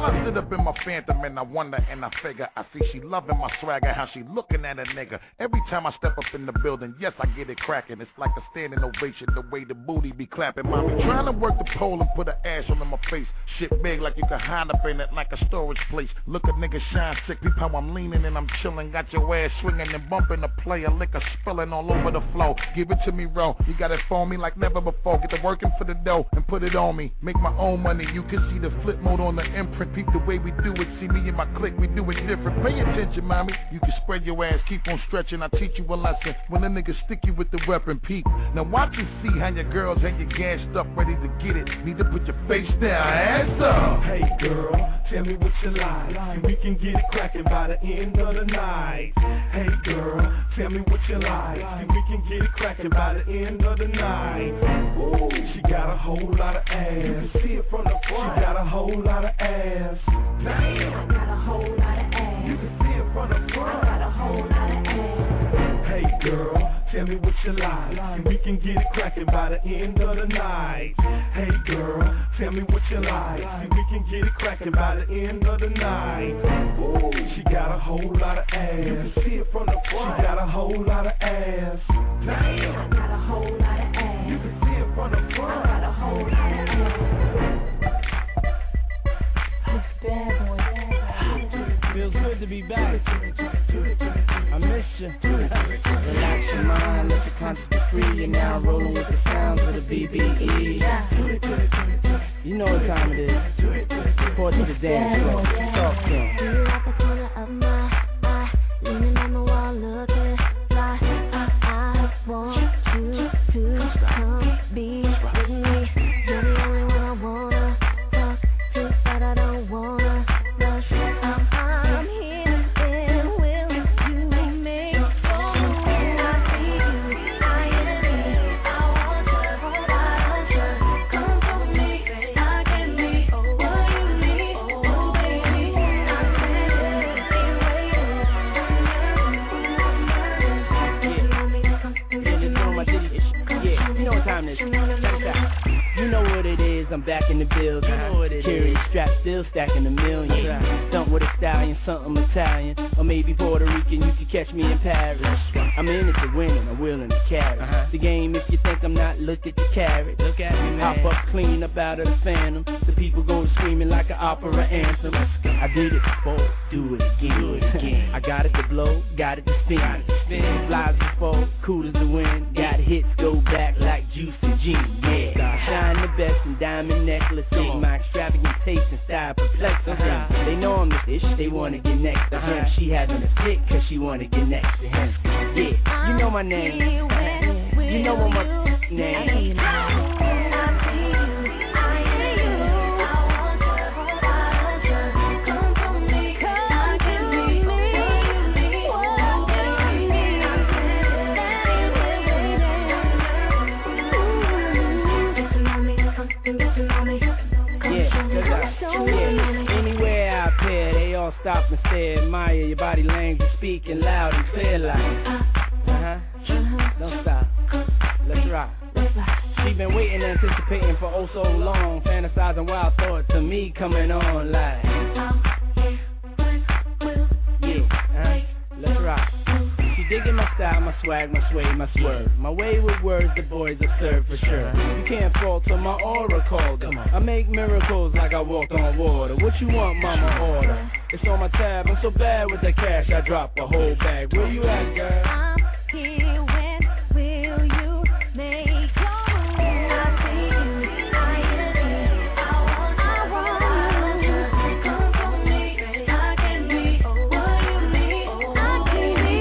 While I sit up in my phantom and I wonder and I figure, I see she loving my swagger, how she looking at a nigga. Every time I step up in the building, yes, I get it cracking. It's like a standing ovation, the way the booty be clapping. Mommy trying to work the pole and put an ash on my face. Shit big like you can hide up in it like a storage place. Look a nigga shine sick, peep how I'm leaning and I'm chilling. Got your ass swinging and bumping the player, liquor spilling all over the floor. Give it to me raw, you got it for me like never before. Get to working for the dough and put it on me. Make my own money, you can see the flip mode on the imprint. Peep the way we do it, see me and my clique, we do it different. Pay attention, mommy, you can spread your ass, keep on stretching. I teach you a lesson when the nigga stick you with the weapon. Peep, now watch and see how your girls have you gassed up, ready to get it. Need to put your face down, ass up. Hey girl, tell me what you like, and we can get it cracking by the end of the night. Hey girl, tell me what you like, and we can get it cracking by the end of the night. Ooh, she got a whole lot of ass. You can see it from the front. She got a whole lot of ass. Damn, got a whole lot of ass. You can see it from the front. Got a whole lot of ass. Hey girl, tell me what you like, and we can get it cracking by the end of the night. Hey girl, tell me what you like, and we can get it cracking by the end of the night. Ooh, she got a whole lot of ass. You can see it from the front. She got a whole lot of ass. Damn, got a whole lot of ass. You can see it from the front. Got a whole lot of ass. Feels good to be back. I miss you. Relax your mind, let your conscience be free. You're now rolling with the sounds of the B B E. You know what time it is. Report to the dance floor. Talk to 'em. You at the corner of my eye, leaning on the wall, looking fly. I, I want you to come be with me. You're the only one I wanna talk to, but I don't wanna rush. I'm, I'm here and will you make for me? I see you, I am me. I want you, I want you. Come for me, I can be what you need. Oh baby, I said it, Yeah, you know my ditty. Yeah, you know what time it is. Check it out. You know what it is, I'm back in the building. You know what it Curious is. Strap still stacking a million. Right. Stunt with a stallion, something Italian. Or maybe Puerto Rican, you can catch me in Paris. I'm in it to win and I'm willing to carry uh-huh. the game. If you think I'm not, look at the carrot. Look at me, man. Hop up clean up out of the phantom. The people go screaming like an opera anthem. I did it before, do it again. Do it again. I got it to blow, got it to spin. Got it to spin. Flies before, cool as the wind. Got hits, go back like Juicy G. Yeah. Shine the best in diamond necklace. Ain't my extravagant taste and style perplexing. Uh-huh. They know I'm the fish, they wanna get next to him. She having a fit cause she wanna get next to him. Yeah, you know my name. You know what my name. Stop and stare, admire your body language, speaking loud and clear like uh-huh, don't stop, let's rock. She been waiting, anticipating for oh so long, fantasizing wild thoughts to me coming on like yeah, uh-huh, let's rock. She digging my style, my swag, my sway, my swerve. My way with words, the boys are served for sure. You can't falter my aura called them. I make miracles like I walk on water. What you want, mama, order? It's on my tab, I'm so bad with the cash, I drop a whole bag. Where you at, girl? I'm here, when will you make your move? I see you, I am you, I want you, I want you. Come for me, I can be what you need. I can be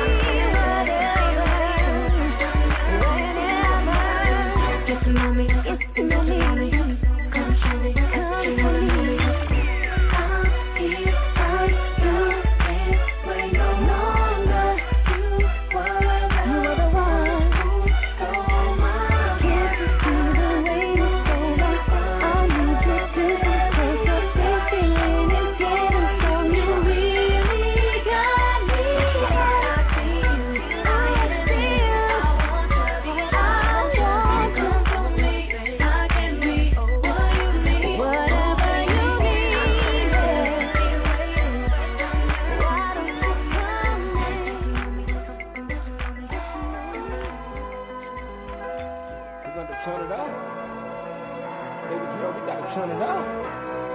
whatever, whenever. Get to know me, get to know me. Come show me, come show me. I'm here. got to turn it up. Baby girl, we gotta turn it up.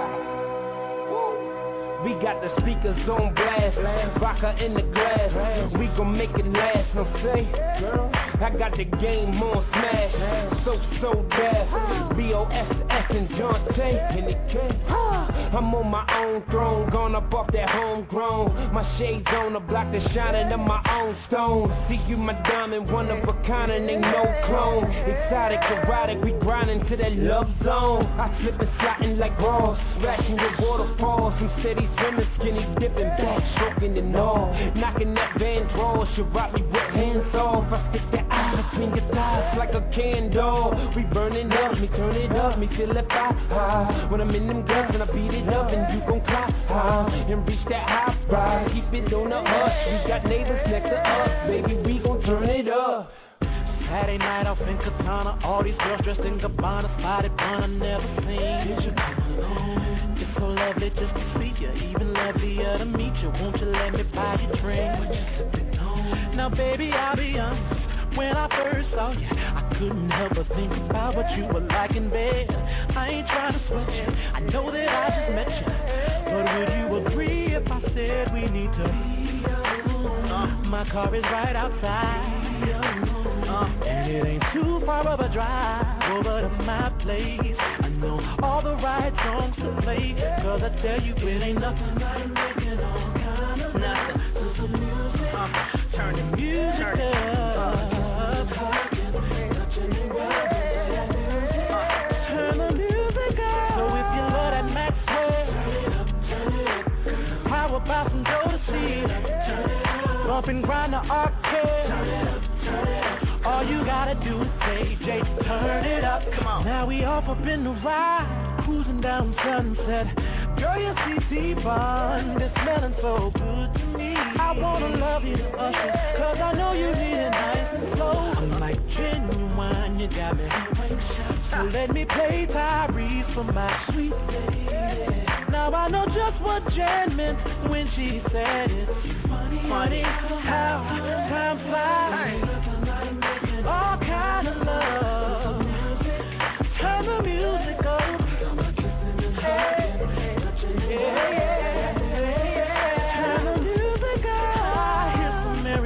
We got the speakers on blast, vodka in the glass. We gon' make it last. No say, girl, I got the game on smash. So so dash, B O S S and John Tay in the K. I'm on my own throne, gone up off that homegrown. My shades on the block, the shining of my own stone. See you, my diamond, one of a kind, and ain't no clone. Exotic, erotic, we grinding to that love zone. I slip and sliding like balls, splashing with waterfalls. Some cities swimming, skinny dipping, back stroking and all. Knocking that Van draw, she rock me with hands off. I stick that eye between your thighs like a candle. We burning up, me turn it up, me feel it fire high. When I'm in them guns and I beat it up and you gon' climb high and reach that high rise. Keep it on the hush, we got neighbors next to us, baby, we gon' turn it up. Saturday night off in Katana, all these girls dressed in Gabbana, spotted one I never seen. Did you come along? It's so lovely just to see you, even lovelier to meet you. Won't you let me buy you a drink? Now baby, I'll be honest, when I first saw you, I couldn't help but think about what you were like in bed. I ain't trying to sweat you, I know that I just met you, but would you agree if I said we need to? Uh, my car is right outside. Uh, and it ain't too far of a drive over to my place. I know all the right songs to play, cause I tell you it ain't nothing like making all kind of nothing. So the music, uh, turn the music turn up. Uh, turn the music up. So if you love that Maxwell, how about some Jodeci? Bump and grind the arcade. All you gotta do is say, Jay, turn it up. Come on. Now we off up in the ride, cruising down Sunset. Girl, your C C bond is smelling so good to me. I wanna love you to usher, cause I know you need it nice and slow. I'm like genuine, you got me. So let me play Tyrese for my sweet lady. Now I know just what Jen meant when she said it's funny, funny how time flies. All kind of love. Turn the music up. Hey, yeah, yeah, yeah. Turn the music up. I hear some Mary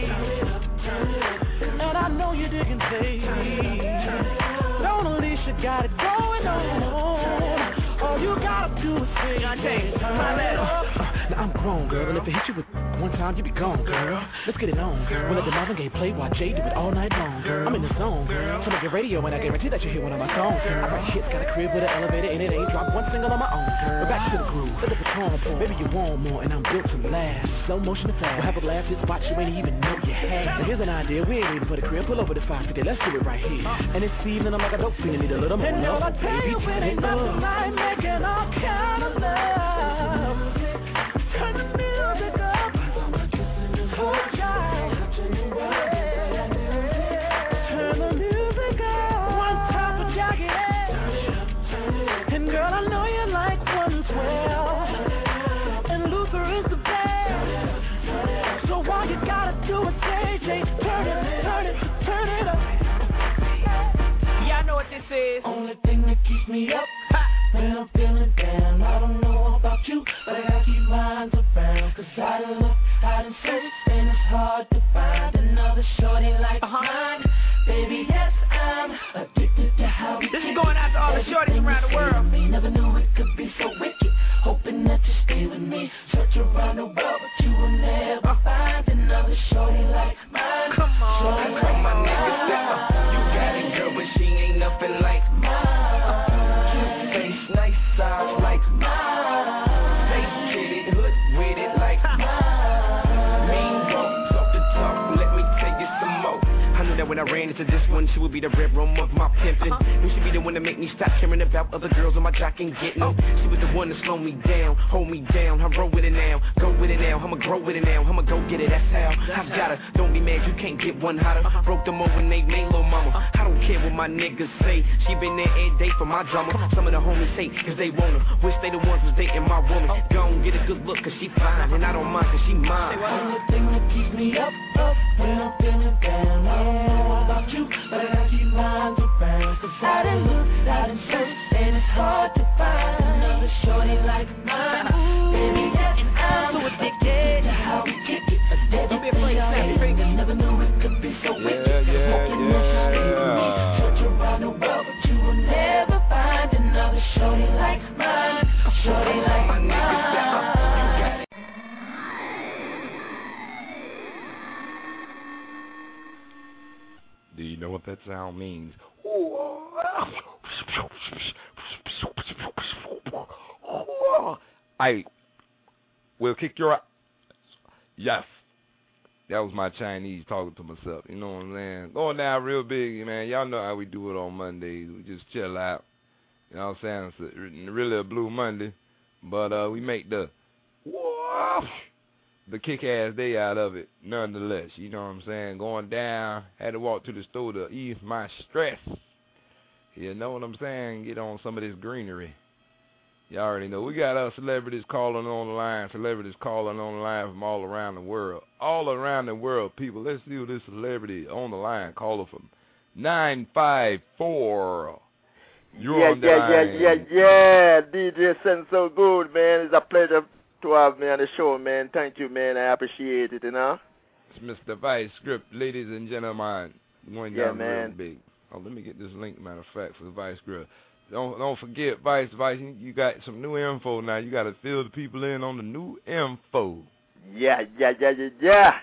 J. And I know you digging bass. Don't Alicia got it going on. All you gotta do is say, turn it up. Now I'm grown, girl, and if it hit you with one time, you be gone, girl. Let's get it on, girl. We'll let the Marvin Gaye play while Jay do it all night long, girl. I'm in the zone, girl. Turn up your radio and I guarantee that you hear one of my songs, girl. I write hits, got a crib with an elevator and it ain't dropped one single on my own, girl. But back to the groove, let the baton pour. Baby, you want more and I'm built to last. Slow motion to fast. We'll have a blast, hit spots you ain't even know you had. So here's an idea, we ain't even for the crib. Pull over to five fifty, let's do it right here. And this evening I'm like a dope fiend, need a little more. And all I tell you, it ain't nothing like making all kind of love. Turn the music up. Oh, child. Turn the music up. One top of jacket. And girl, I know you like one twelve. And Luther is the best. So all you gotta do is say, Jay, turn it, turn it, turn it up. Y'all know what this is. Only thing that keeps me up when I'm feeling down. I don't know about you, but I gotta keep mine around. Cause I done look, I done searched, and it's hard to find another shorty like uh-huh. mine. Baby, yes, I'm addicted to how we This is going out to all the shorties around the world. Me, never knew it could be so wicked. Hoping that you stay with me. Search around the world, but you will never uh. find another shorty like mine. Come on. Shorty I call my nigga Stepper. You got it, girl, but she ain't nothing like mine. Cute face, nice size like mine. Face kitted, hood with it like mine. Mean girl, talk the talk, let me tell you some more. I knew that when I ran into this one, she would be the red room of my pimpin'. Uh-huh. You should be the one to make me stop caring about other girls on my jock and getting them. She was the one to slow me down, hold me down. I roll with it now, go with it now. I'ma grow with it now, I'ma go get it, that's how. I got her, don't be mad, you can't get one hotter. Uh-huh. Broke them over, they made little mama. I don't care what my niggas say. She been there every day for my drama. Some of the homies hate, cause they want her. Wish they the ones was dating my woman. Go and get a good look, cause she fine. And I don't mind, cause she mine. Only thing that keeps me up, up when I'm feeling down. I don't know about you, but I gotta keep mine around. out and looked out and searched, and it's hard to find another shorty like mine. Baby, yes, I'm so addicted to how we kick it. Don't be afraid to snap your fingers. Never knew it could be so wicked. Yeah, yeah, yeah. Search around the world, but you will never find another shorty like mine. Shorty like mine. Do you know what that sound means? I will kick your ass. Yes. That was my Chinese talking to myself. You know what I'm saying? Going down real big, man. Y'all know how we do it on Mondays. We just chill out. You know what I'm saying? It's really a Blue Monday. But uh, we make the the kick-ass day out of it nonetheless. You know what I'm saying? Going down. Had to walk to the store to ease my stress. You know what I'm saying? Get on some of this greenery. Y'all already know. We got our celebrities calling on the line. Celebrities calling on the line from all around the world. All around the world, people. Let's see who this celebrity on the line. Caller from nine five four. You're yeah, on the yeah, line. yeah, yeah, yeah. D J sounds so good, man. It's a pleasure to have me on the show, man. Thank you, man. I appreciate it, you know. It's Mister Vice Script, ladies and gentlemen. Going Yeah, down man. real big. Oh, let me get this link, matter of fact, for the Vice Script. Don't don't forget, Vice, Vice, you got some new info now. You got to fill the people in on the new info. Yeah, yeah, yeah, yeah, yeah.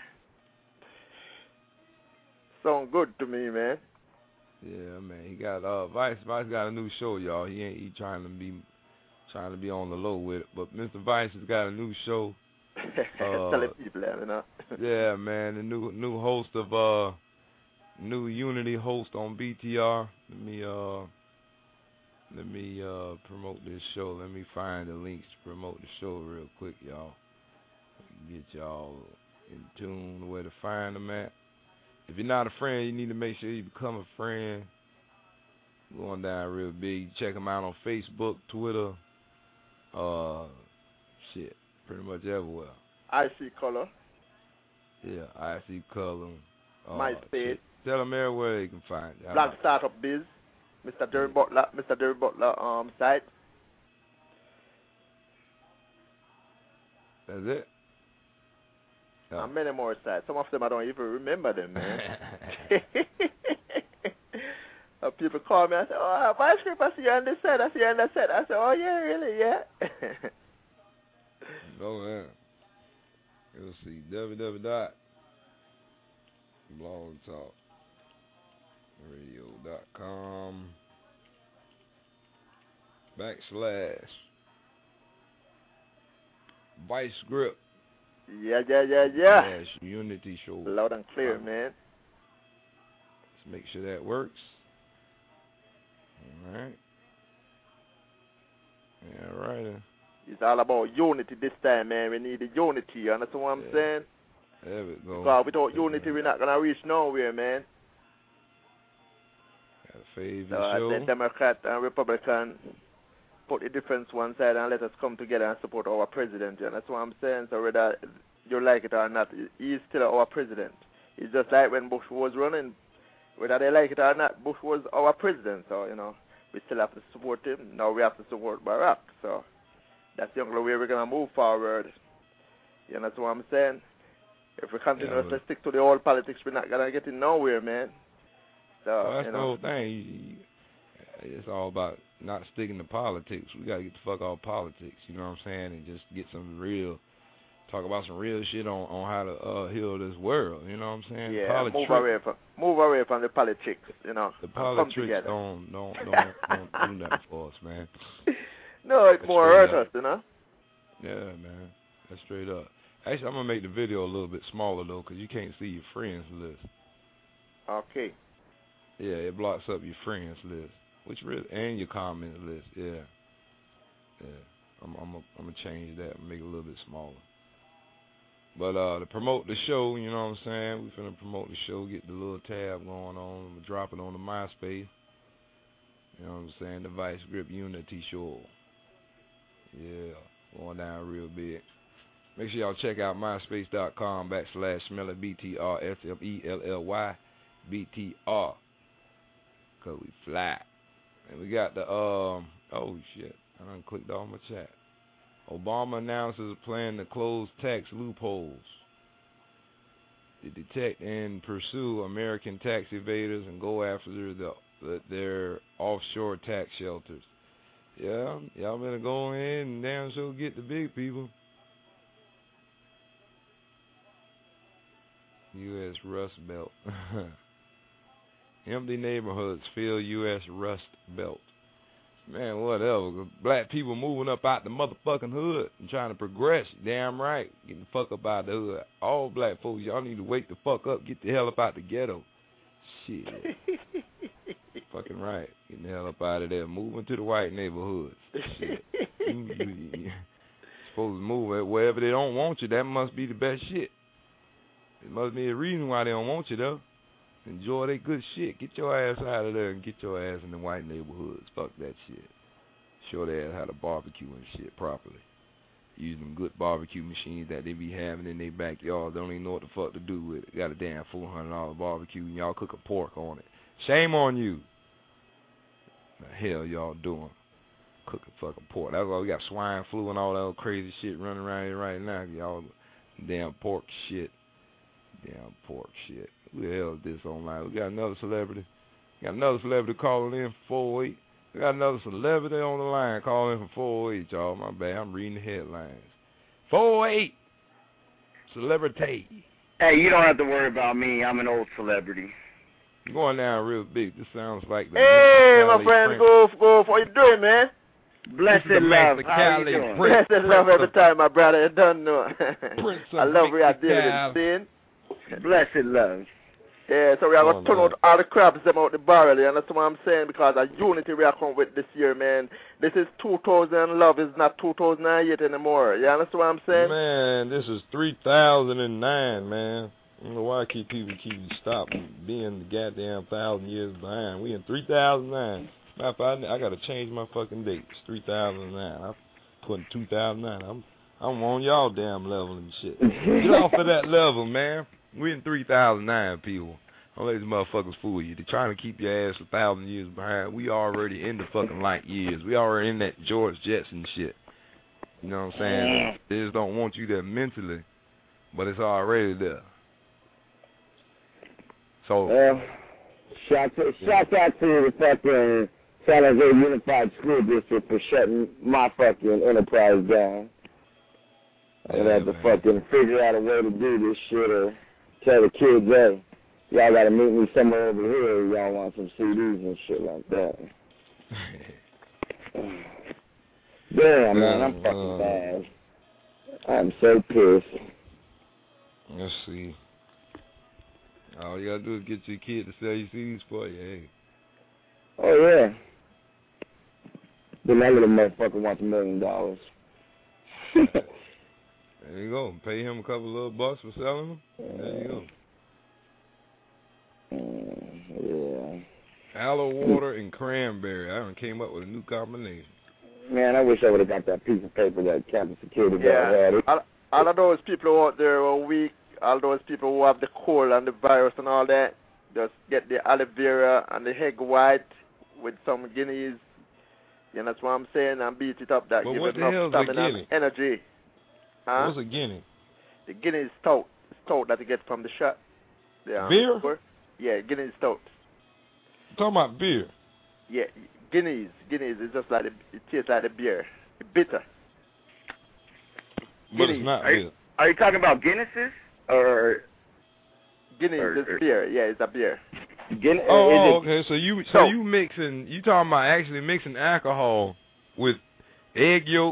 Sound good to me, man. Yeah, man. He got uh Vice. Vice got a new show, y'all. He ain't he trying to be trying to be on the low with it, but Mister Vice has got a new show. Uh, Telling people that, you know. Yeah, man. The new new host of uh new Unity host on B T R. Let me uh let me uh promote this show. Let me find the links to promote the show real quick, y'all. Get y'all in tune where to find them at. If you're not a friend, you need to make sure you become a friend. Going down real big. Check them out on Facebook, Twitter, uh, shit, pretty much everywhere. I see color. Yeah, I see color. Uh, MySpace. shit. Tell them everywhere you can find it. Black Startup Biz. Mister Jerry Butler, Mister Jerry Butler um site. That's it. Oh. And many more sites. Some of them I don't even remember them, man. uh, people call me and say, "Oh, Vice Script, I see you on this side. I see you on that side." I say, "Oh yeah, really, yeah." Oh yeah. You'll see w w w dot blog talk radio dot com backslash Vice Grip. Yeah, yeah, yeah, yeah. Slash Unity Show. Loud and clear, um, man. Let's make sure that works. All right. Yeah, right. It's all about unity this time, man. We need the unity, you understand what I'm yeah. saying? There we go. Because without unity, we're not going to reach nowhere, man. Got a favorite so show. I said Democrat and Republican put the difference one side and let us come together and support our president. You know? That's what I'm saying. So whether you like it or not, he's still our president. It's just like when Bush was running. Whether they like it or not, Bush was our president. So, you know, we still have to support him. Now we have to support Barack. So that's the only way we're going to move forward. You know, that's what I'm saying. If we continue yeah, to stick to the old politics, we're not going to get in nowhere, man. So, well, that's you the know. whole thing. It's all about not sticking to politics. We got to get the fuck off politics, you know what I'm saying, and just get some real, talk about some real shit on, on how to uh, heal this world, you know what I'm saying? Yeah, Politrick, move away from move away from the politics, you know. The politics politics don't don't don't don't do nothing for us, man. No, it That's more hurt us, you know. Yeah, man, that's straight up. Actually, I'm gonna make the video a little bit smaller though, cause you can't see your friends list. Okay. Yeah, it blocks up your friends list. Which really, and your comment list, yeah, yeah. I'm, I'm, a, I'm gonna change that, and make it a little bit smaller. But uh, to promote the show, you know what I'm saying? We finna promote the show, get the little tab going on, I'm gonna drop it on the MySpace. You know what I'm saying? The Vice Grip Unity Show. Yeah, going down real big. Make sure y'all check out myspace dot com backslash Smelly B T R S M E L L Y B T R. Cause we fly. And we got the, um, oh, shit. I done clicked off my chat. Obama announces a plan to close tax loopholes, to detect and pursue American tax evaders and go after the, the, their offshore tax shelters. Yeah, y'all better go ahead and damn sure get the big people. U S Rust Belt. Empty neighborhoods fill U S Rust Belt. Man, whatever. Black people moving up out the motherfucking hood and trying to progress. Damn right. Getting the fuck up out the hood. All black folks, y'all need to wake the fuck up. Get the hell up out the ghetto. Shit. Fucking right. Getting the hell up out of there. Moving to the white neighborhoods. Shit. You're supposed to move wherever they don't want you. That must be the best shit. It must be a reason why they don't want you, though. Enjoy that good shit. Get your ass out of there and get your ass in the white neighborhoods. Fuck that shit. Show their ass how to barbecue and shit properly. Use them good barbecue machines that they be having in their backyard. Don't even know what the fuck to do with it. Got a damn four hundred dollar barbecue and y'all cook a pork on it. Shame on you. The hell y'all doing? Cook a fucking pork. That's why we got swine flu and all that old crazy shit running around here right now. Y'all damn pork shit. Damn pork shit. Who the hell is this online? We got another celebrity. We got another celebrity calling in for four oh eight. We got another celebrity on the line calling in for four oh eight, y'all. My bad. I'm reading the headlines. four oh eight. Celebrity. Hey, you don't have to worry about me. I'm an old celebrity. I'm going down real big. This sounds like the... Hey, my friend. Goof, Goof. What you doing, man? Blessed love. How you doing? Blessed love every time, my brother. You don't know. I love where I deal with it. Blessed love. Yeah, so we are going to turn out all the crabs them out the barrel, you understand what I'm saying? Because a unity we are coming with this year, man. This is two thousand love, it's not two thousand eight anymore. You understand what I'm saying? Man, this is three thousand nine, man. I don't know why I keep people keep stopping being the goddamn thousand years behind. We in three thousand nine. Matter of fact, I, I got to change my fucking dates. three thousand nine. I'm putting two thousand nine. I'm, I'm on y'all damn level and shit. Get off of that level, man. We in three thousand nine, people. Don't let these motherfuckers fool you. They're trying to keep your ass a thousand years behind. We already in the fucking light years. We already in that George Jetson shit. You know what I'm saying? They just don't want you there mentally, but it's already there. So, well, shout, to, shout out to the fucking San Jose Unified School District for shutting my fucking enterprise down. I yeah, have to man. fucking figure out a way to do this shit or tell the kids, hey, y'all gotta meet me somewhere over here if y'all want some C Ds and shit like that. Damn, man, I'm fucking uh, bad. I'm so pissed. Let's see. All you gotta do is get your kid to sell you C Ds for you, hey. Oh, yeah. Then that little motherfucker wants a million dollars. There you go. Pay him a couple of little bucks for selling them. There you go. Mm, yeah. Aloe water and cranberry. I done came up with a new combination. Man, I wish I would have got that piece of paper that campus security yeah. guy had. All, all of those people out there who are weak, all those people who have the cold and the virus and all that, just get the aloe vera and the egg white with some guineas. You know, that's what I'm saying, and beat it up. That but give what it enough stamina and energy. Huh? What's a guinea? The Guinness stout. Stout that you get from the shop. The, um, beer? Store. Yeah, Guinness stout. You're talking about beer? Yeah, Guinness. Guinness is just like, the, it tastes like the beer. It's bitter. But Guinness. it's not are beer. You, are you talking about Guinnesses? Or... Guinness or, is or, beer. Yeah, it's a beer. Guinness, oh, it, okay. So you so you mixing, you talking about actually mixing alcohol with egg yolk?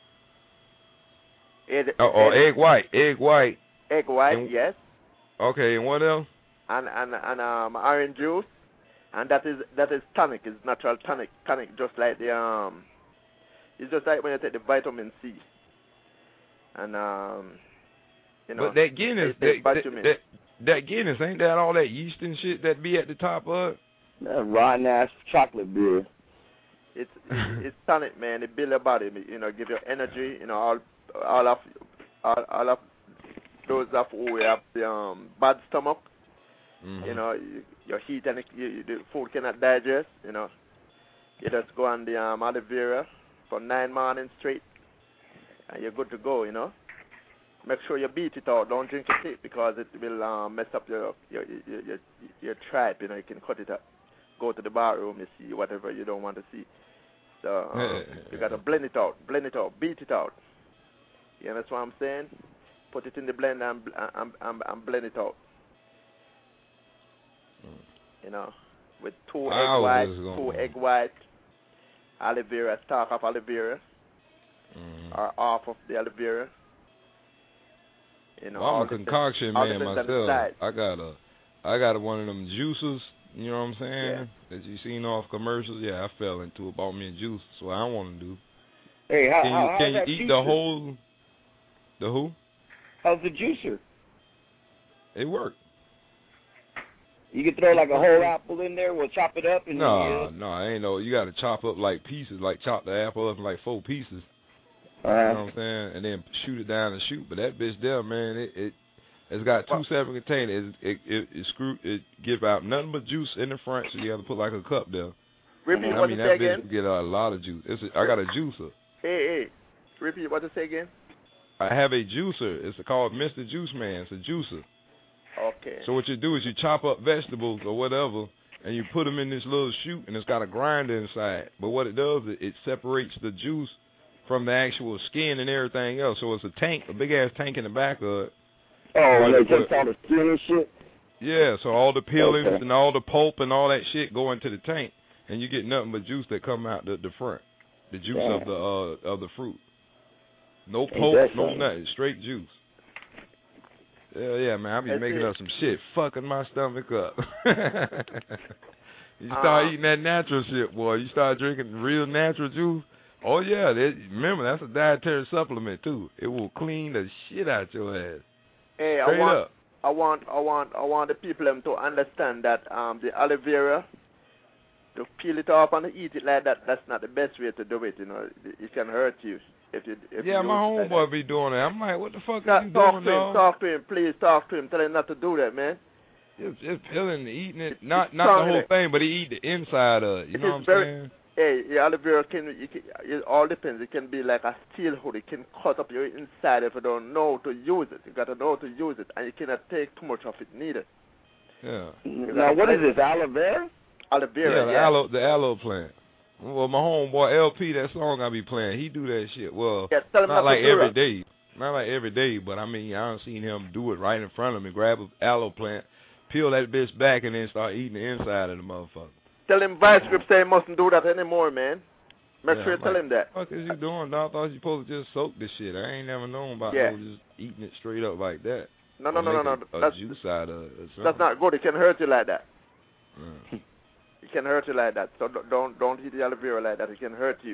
Egg, or, or egg, egg white, egg white. Egg white, and, yes. Okay, and what else? And and and um orange juice, and that is that is tonic. It's natural tonic, tonic just like the um. It's just like when you take the vitamin C. And um, you know. But that Guinness, that, that, that that Guinness, ain't that all that yeast and shit that be at the top of it? That rotten ass chocolate beer. It's it's tonic, man. It build your body, you know, give you energy, you know, all all of all, all of those of who have the um bad stomach, mm-hmm. you know, you, your heat and it, you, the food cannot digest, you know. You just go on the um, aloe vera for nine mornings straight, and you're good to go, you know. Make sure you beat it out. Don't drink it because it will um, mess up your your, your your your tripe, you know. You can cut it up. Go to the bar room, you see whatever you don't want to see. So um, you got to blend it out, blend it out, beat it out. You understand what I'm saying? Put it in the blender and, and, and, and blend it out. You know, with two I egg whites, was two egg whites, aloe vera, stalk of aloe vera, mm. or half of the aloe vera. You know, well, I'm a concoction all man myself. I got a, I got a, one of them juices. You know what I'm saying? Yeah. That you seen off commercials. Yeah, I fell into it. Bought me a juice. That's what I want to do. Hey, how, can you, how, can how's you eat that the juicer? whole? The who? How's the juicer? It worked. You can throw like a whole apple in there. We'll chop it up and No, uh, no, I ain't no. You got to chop up like pieces, like chop the apple up in like four pieces. Uh-huh. You know what I'm saying? And then shoot it down and shoot. But that bitch there, man, it it it's got two separate containers. It it it, it screw it give out nothing but juice in the front, so you have to put like a cup there. Repeat I what mean you that say bitch again. get a lot of juice. It's a, I got a juicer. Hey, hey, repeat what you say again. I have a juicer. It's called Mister Juice Man. It's a juicer. Okay. So what you do is you chop up vegetables or whatever, and you put them in this little chute, and it's got a grinder inside. But what it does, it, it separates the juice from the actual skin and everything else. So it's a tank, a big ass tank in the back of it. Oh, and Where they they take put- all the skin and shit? Yeah, so all the peelings Okay. and all the pulp and all that shit go into the tank, and you get nothing but juice that come out the, the front, the juice Damn. of the uh, of the fruit. No Ain't pulp, that no something? nothing, straight juice. Yeah, yeah, man, I be That's making it. up some shit, fucking my stomach up. You start Uh, eating that natural shit, boy. You start drinking real natural juice. Oh yeah, that, remember that's a dietary supplement too. It will clean the shit out your ass. Hey, I Straight want, up. I want, I want, I want the people them to understand that um the aloe vera, to peel it off and eat it like that, that's not the best way to do it. You know, it, it can hurt you if you. If Yeah, you my use it like homeboy that. be doing that. I'm like, what the fuck Talk, are you talk doing, to him, dog? talk to him, please talk to him. Tell him not to do that, man. Just, just peeling and eating it. Not it's not the strong, whole innit? thing, but he eat the inside of it. You It know is what I'm very- saying? Hey, the aloe vera can, you can, it all depends. It can be like a steel hood. It can cut up your inside if you don't know to use it. You got to know to use it, and you cannot take too much of it neither. Yeah. Now, what is this, aloe vera? Aloe vera, Yeah, the yeah. aloe, the aloe plant. Well, my homeboy L P, that song I be playing, he do that shit. Well, Yeah, tell him not not to like do every that. day, not like every day, but I mean, I done seen him do it right in front of me. Grab a aloe plant, peel that bitch back, and then start eating the inside of the motherfucker. Tell him Vice Grip say he mustn't do that anymore, man. Make Yeah, sure you I'm tell like, him that. What the fuck is you doing, dog? I thought you supposed to just soak this shit. I ain't never known about Yeah. no just eating it straight up like that. No, no, Or no, no, make no. A, a That's, juice out of it or something. that's not good. It can hurt you like that. Yeah. It can hurt you like that. So don't- don't don't eat the aloe vera like that. It can hurt you.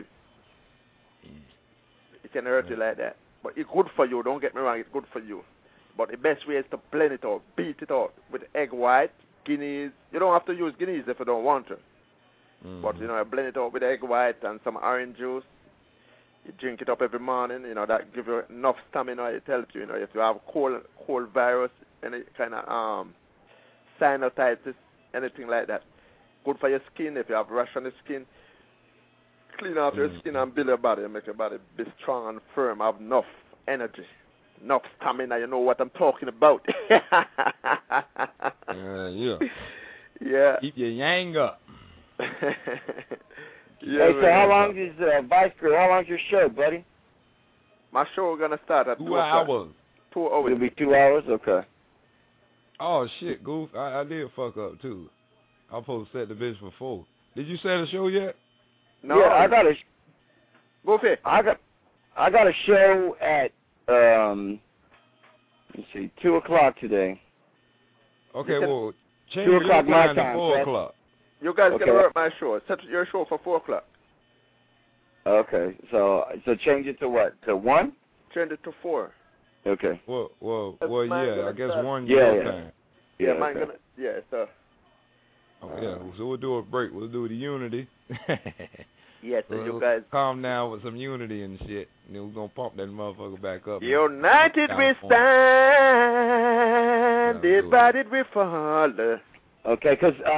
It can hurt you like that. But it's good for you. Don't get me wrong. It's good for you. But the best way is to blend it out, beat it out with egg white, guineas. You don't have to use guineas if you don't want to. Mm-hmm. But, you know, blend it out with egg white and some orange juice. You drink it up every morning. You know, that gives you enough stamina. It helps you. You know, if you have cold, cold virus, any kind of um, sinusitis, anything like that. Good for your skin. If you have rash on the skin, clean out your Mhm. skin and build your body and make your body be strong and firm. Have enough energy, enough stamina. You know what I'm talking about. Yeah, yeah. Yeah. Keep your yang up. Yeah, Hey, so man. how long is uh, Vice Grip? How long's your show, buddy? My show is gonna start at Two two o'clock. hours. Two hours. It'll be two hours? Okay. Oh shit, Goof! I, I did fuck up too. I was supposed to set the bitch for four. Did you set the show yet? No, Yeah, I got a. Go for it. I got. I got a show at um. Let's see, two o'clock today. Okay, You can- well, change Two your o'clock my time to time, four Fred. o'clock. You guys Okay. can work my show. Set your show for four o'clock. Okay, so so change it to what? To one? Change it to four. Okay. Well, well, That's well, mine yeah. gonna I guess start. one Yeah, your yeah. time. Yeah, Yeah. mine okay. gonna. Yeah, so. Oh, yeah. So we'll do a break. We'll do the unity. Yes, so We'll you guys. calm down with some unity and shit. And then we're gonna pump that motherfucker back up. United we California. stand, Yeah, do it. divided we fall. Okay, because um,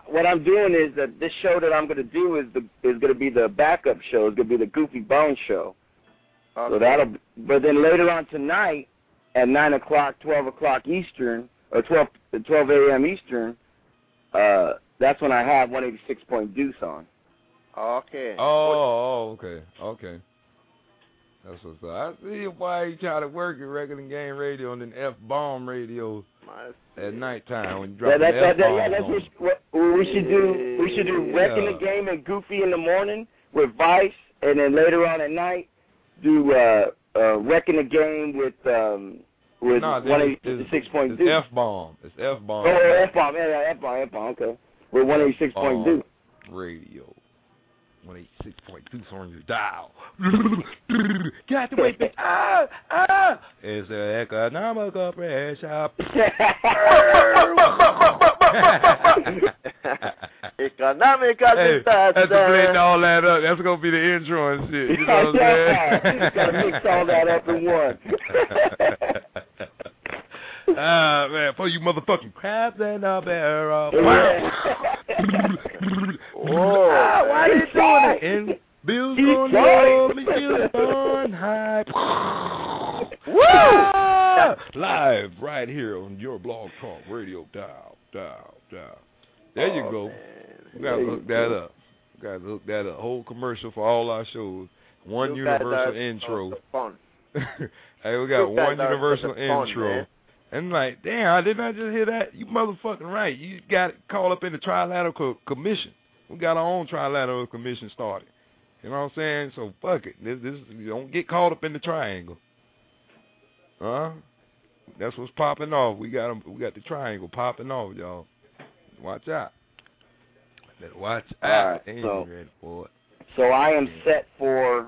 what I'm doing is that this show that I'm going to do is the is going to be the backup show. It's going to be the Goofy Bone show. Okay. So that'll. But then later on tonight at nine o'clock, twelve o'clock Eastern, or twelve twelve a.m. Eastern, uh, that's when I have one eighty-six point Deuce on. Okay. Oh, oh, okay, okay. That's what's up. I see why you try to work your regular game radio and then F-bomb radio at nighttime when you drop Yeah, that, the that, that, F-bomb. yeah, that's what, what we should do. We should do Wrecking Yeah. the Game and Goofy in the morning with Vice, and then later on at night do uh, uh, Wrecking the Game with um, with No, one eighty-six point it's Deuce. F-bomb. It's F-bomb. Oh, F-bomb, yeah, yeah, F-bomb, F-bomb, okay. With one eighty-six point Deuce. Radio. one eighty-six point Deuce on your dial. Got to wait, ah, ah. It's an economical pressure. Economical Hey, disaster. that's splitting all that up. That's gonna be the intro and shit. You know what I'm saying? Gotta mix all that up in one. Ah, man, for you motherfucking crabs in a barrel. Whoa. Ah, why are you doing it? And Bill's on low, Bill's on high. Woo! Ah, live right here on your Blog Talk Radio. Dial, dial, dial. There you Oh, go. man. We gotta There hook you that go. up. We gotta hook that up. Whole commercial for all our shows. One You guys universal are intro. so fun. Hey, we got You guys one are universal such a fun, intro. man. And like, damn, didn't I just hear that? You motherfucking right. You got called up in the Trilateral Co- Commission. We got our own Trilateral Commission started. You know what I'm saying? So fuck it. This, this, you don't get caught up in the triangle. Huh? That's what's popping off. We got 'em, we got the triangle popping off, y'all. Watch out. Better watch All out. right, Ain't so- you ready for it? So I am set for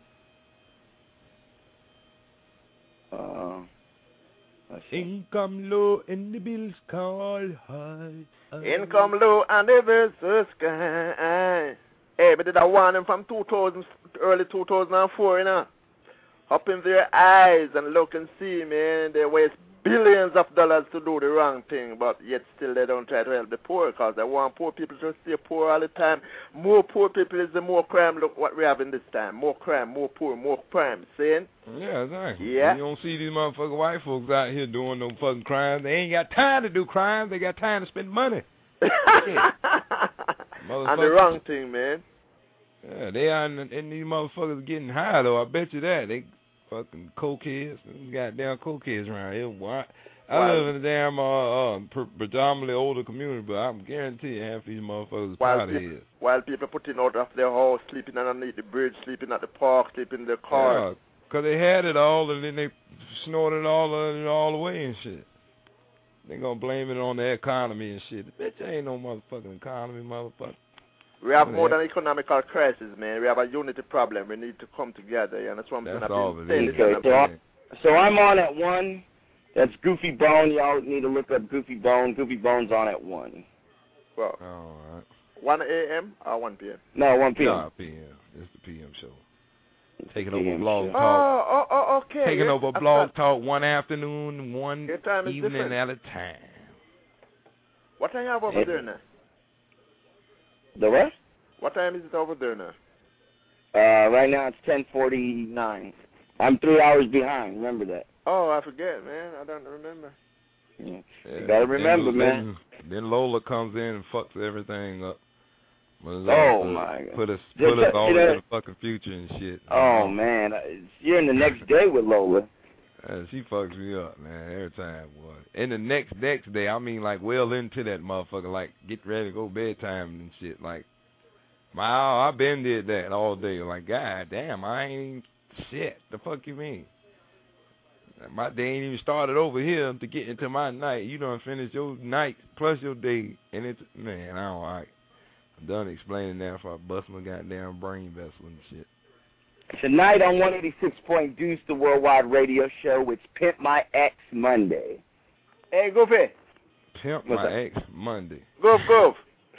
uh, let's see. Income low and the bills call high. Income low and the versus sky. Hey, but did I want them from two thousand, early two thousand four, you know? Up in their eyes and look and see, man. They waste billions of dollars to do the wrong thing, but yet still they don't try to help the poor because they want poor people to stay poor all the time. More poor people is the more crime. Look what we have in this time. More crime, more poor, more crime. Saying? Yeah, exactly. Yeah. You don't see these motherfucking white folks out here doing no fucking crimes. They ain't got time to do crimes. They got time to spend money. And the wrong thing, man. Yeah, they are, and these motherfuckers getting high, though. I bet you that. They fucking cokeheads. These goddamn cokeheads around here. Boy. I Wow. live in a damn uh, uh, pre- predominantly older community, but I'm guaranteed half these motherfuckers While, powder peop- heads. while people putting out of their house, sleeping underneath the bridge, sleeping at the park, sleeping in their car. Yeah, 'cause they had it all, and then they snorted all of it all away and shit. They gonna blame it on the economy and shit. Bitch, ain't no motherfucking economy, motherfucker. We have Yeah. more than economical crisis, man. We have a unity problem. We need to come together. You understand what I'm That's saying? all I've it been is. saying Okay, this so, and I, so I'm on at one. That's Goofy Bone. Y'all need to look up Goofy Bone. Goofy Bone's on at one. Well, All right. one a.m. or one p.m.? No, one p.m. Nah, P M. It's the P M show. Taking P M over Blog show. Talk. Oh, oh, oh, okay. Taking yes, over I Blog thought- Talk one afternoon, one Your time is evening different. at a time. What time you have over Hey. there now? The what? What time is it over there now? Uh, right now it's ten forty-nine. I'm three hours behind. Remember that. Oh, I forget, man. I don't remember. Yeah. Yeah. You gotta remember, then, man. Then, then Lola comes in and fucks everything up. Was, Oh, uh, my God. Put us, Just, put us uh, all you know- in the fucking future and shit. Oh man, you're in the next day with Lola. Uh, she fucks me up, man, every time, boy. And the next next day, I mean, like, well into that motherfucker, like, get ready to go bedtime and shit. Like, wow, I been did that all day. Like, god damn, I ain't shit. The fuck you mean? My day ain't even started over here to get into my night. You done finished your night plus your day, and it's, man, I don't like. I'm done explaining that before I bust my goddamn brain vessel and shit. Tonight on one eighty-six point Deuce, the Worldwide Radio Show, it's Pimp My Ex Monday. Hey, Goofy. Pimp What's my up? ex Monday. Goof, goof.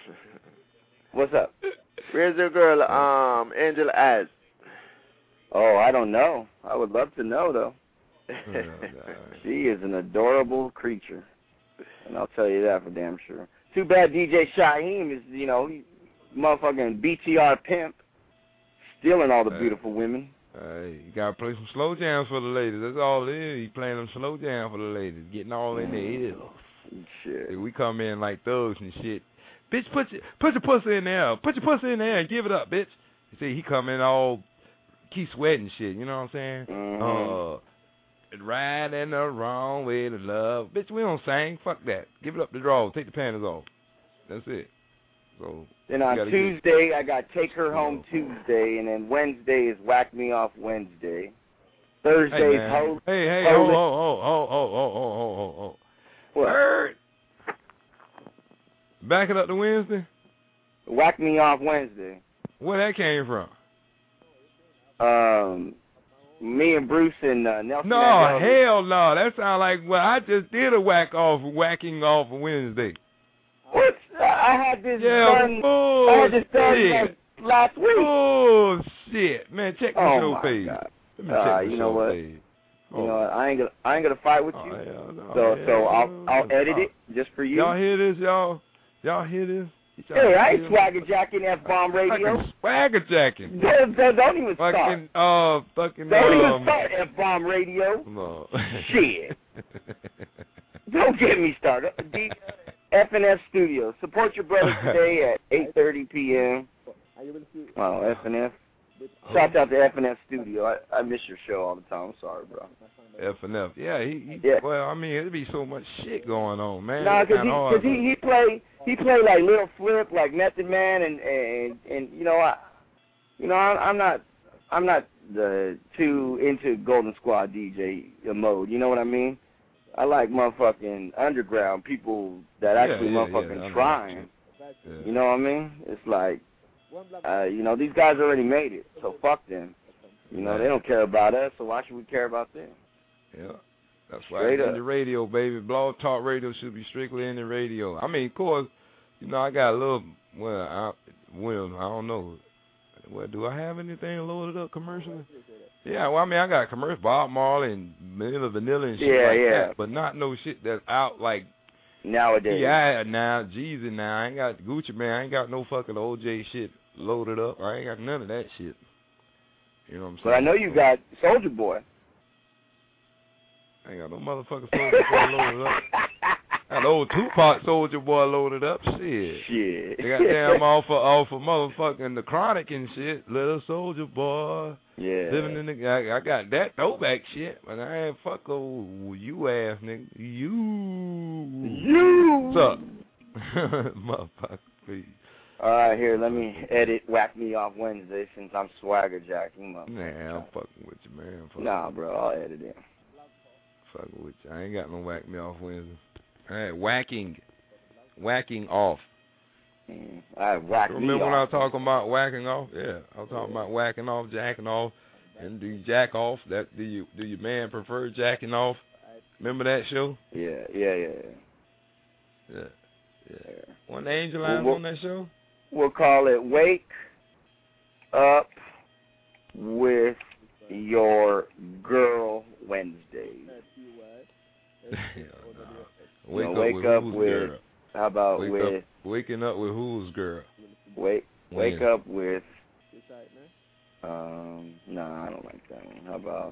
What's up? Where's your girl, um, Angel Eyes? Oh, I don't know. I would love to know, though. Oh, God. She is an adorable creature, and I'll tell you that for damn sure. too bad D J Shaheem is, you know, he, motherfucking B T R pimp, stealing all the Hey. beautiful women. Hey, you gotta play some slow jams for the ladies. That's all it is. He playing them slow jams for the ladies, getting all in their ears. Shit. We come in like thugs and shit. Bitch, put your put your pussy in there. Put your pussy in there and give it up, bitch. You see, he come in all keep sweating shit. You know what I'm saying? Mm-hmm. Uh, riding the wrong way to love, bitch. We don't sing. Fuck that. Give it up the draw. Take the panties off. That's it. So Then you on gotta Tuesday, I got Take Her Home Tuesday, and then Wednesday is Whack Me Off Wednesday. Thursday Hey, is man. Hold. Hey, hey, hold oh, it. oh, oh, oh, oh, oh, oh, oh, oh. What? Word. Back it up to Wednesday. Whack Me Off Wednesday. Where that came from? Um, me and Bruce and uh, Nelson. No, Mandela. hell no. That sounds like, well, I just did a whack off, whacking off Wednesday. What? I had this Yeah, done. I had this done bullshit. like last week. Oh, shit. Man, check the Oh, show my page. God. Let me Uh, check the you show know what? page. You know what? I ain't gonna. I ain't gonna fight with you. hell no, so hell so I'll no. I'll edit it just for you. Y'all hear this, y'all? Y'all hear this? Y'all Hey, I ain't hear swagger jacking F bomb radio. Fucking swagger jacking. Don't, don't, don't even start. Fucking, uh, fucking, Don't um, even start F bomb radio. No. Shit. Don't get me started. D- F N F Studios. Support your brothers today at eight thirty p.m. Oh, F N F. Shout out to F N F Studio. I, I miss your show all the time. I'm sorry, bro. F and F. Yeah, he, he Yeah. well, I mean, it'd be so much shit going on, man. Nah, It's cause kinda he, hard, cause he, he play, he play like Lil Flip, like Method Man, and and and you know, I, you know, I'm, I'm not, I'm not the too into Golden Squad D J mode. You know what I mean? I like motherfucking underground people that Yeah, actually yeah, motherfucking yeah, I know trying. that shit. Yeah. You know what I mean? It's like, uh, you know, these guys already made it, so fuck them. You know, they don't care about us, so why should we care about them? Yeah. That's why Straight it's up. in the radio, baby. Blog Talk Radio should be strictly in the radio. I mean, of course, you know, I got a little, well, I, well, I don't know. Well, do I have anything loaded up commercially? Yeah, well, I mean, I got commercial, Bob Marley and Vanilla Vanilla and shit Yeah, like yeah. that, but not no shit that's out like Nowadays. Yeah, now, Jeezy now. I ain't got Gucci Man. I ain't got no fucking O J shit loaded up. I ain't got none of that shit. You know what I'm saying? But I know you got Soldier Boy. I ain't got no motherfucking Soldier Boy loaded up. I got old Tupac Soldier Boy loaded up. Shit. Shit. They got damn off of, off of motherfucking The Chronic and shit. Little Soldier Boy. Yeah. Living in the, I, I got that throwback shit, but I ain't fuck old you ass nigga. You. You. What's up? Motherfucker, please. All right, here, let me edit Whack Me Off Wednesday since I'm swagger jacking. Up. Nah, I'm fucking with you, man. Fuck Nah, bro, I'll edit it. Fucking with you. I ain't got no whack me off Wednesday. All right, whacking. Whacking off. Mm, I whack Remember me when off. I was talking about whacking off? Yeah, I was talking about whacking off, jacking off, and do you jack off? That do you do your man prefer jacking off? Remember that show? Yeah, yeah, yeah, yeah. Yeah, yeah. Wasn't Angel Eyes We'll- on that show? We'll call it Wake Up with Your Girl Wednesday. Hell no. You Wake know, up wake with up whose with, girl? how about Wake with, up, waking up with whose girl? wake, wake When? up with, um, nah, I don't like that one. How about,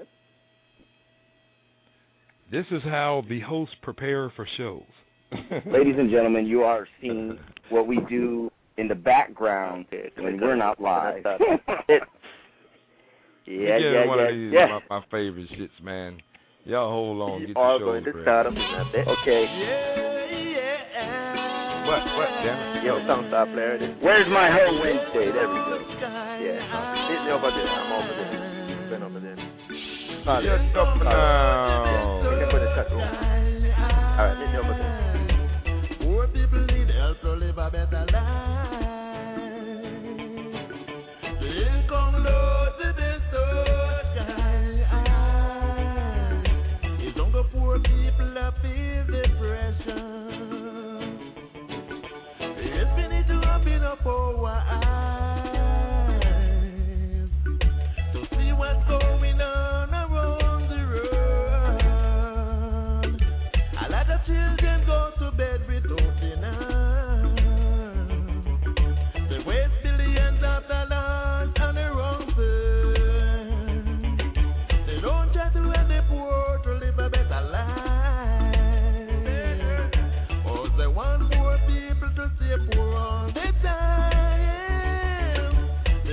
This is how the hosts prepare for shows. ladies and gentlemen, you are seeing what we do in the background when we're not live. Yeah, Yeah, yeah, yeah, one yeah, of these yeah. is my, my favorite shits, man. Y'all hold on, get All the show going to ready. start up in a bit. Okay. What? What? Damn it. Yo, song start player. This. Where's my hoe Wednesday? There we go. Yeah. Hit me over there. I'm over there. Been over there. Call Shut it. up Call it. now. Yeah. You can put the chat room. All right. Hit me over there. Poor people need help to live a better life. The income low to the social. It's younger poor people that feel depression. It's we need to open up our eyes to see what's going on around the world. A lot of children go to bed with open eyes.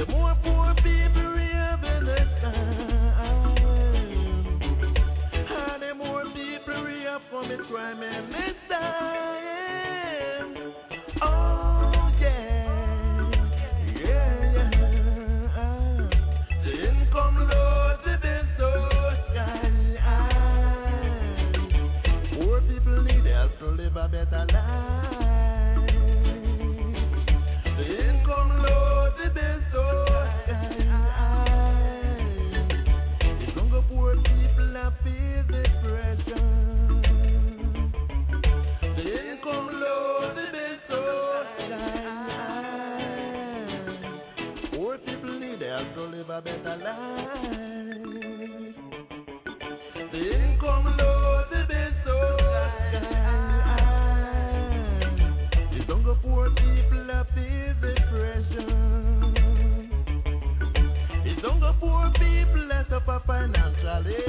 The more poor people we have in the time, and the more people we have from the crime in this time. Oh yeah, yeah, yeah. The income loads have been so high. Poor people need help to live a better life. The income loads have been so high. It's younger poor people that feel the pressure. The income loads have been so high. Poor people need help to live a better life. The income loads have been so high. It's younger poor people that feel the pressure. It's younger poor people that suffer financially.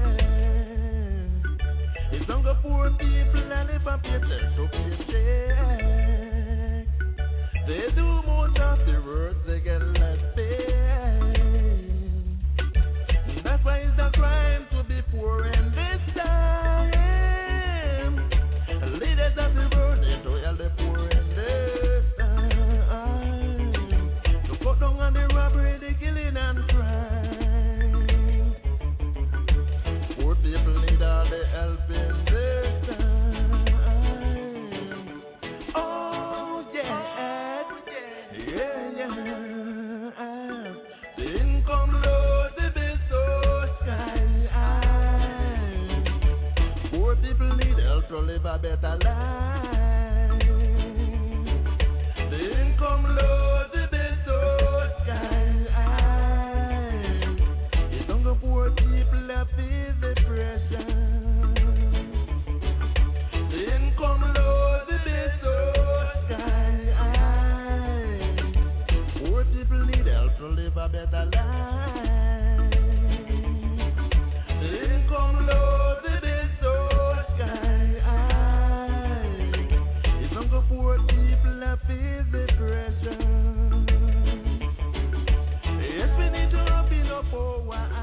It's younger poor people that live a paycheck to paycheck. They do most of the work, they get less pay. That's why it's a crime to be poor in this time. Leaders of the world, they to help the poor in this time. To cut down on the robbery, the killing and crime. Poor people need all the help in this time. Oh yeah, yeah, yeah. The income loads have been so high. Poor people need help to live a better life. The income loads have been so high. It's younger poor people that feel the pressure. The income loads have been so high. Poor people need help to live a better life. The income loads have been so high. It's younger poor people that feel the pressure. Yes, we need to open up our eyes.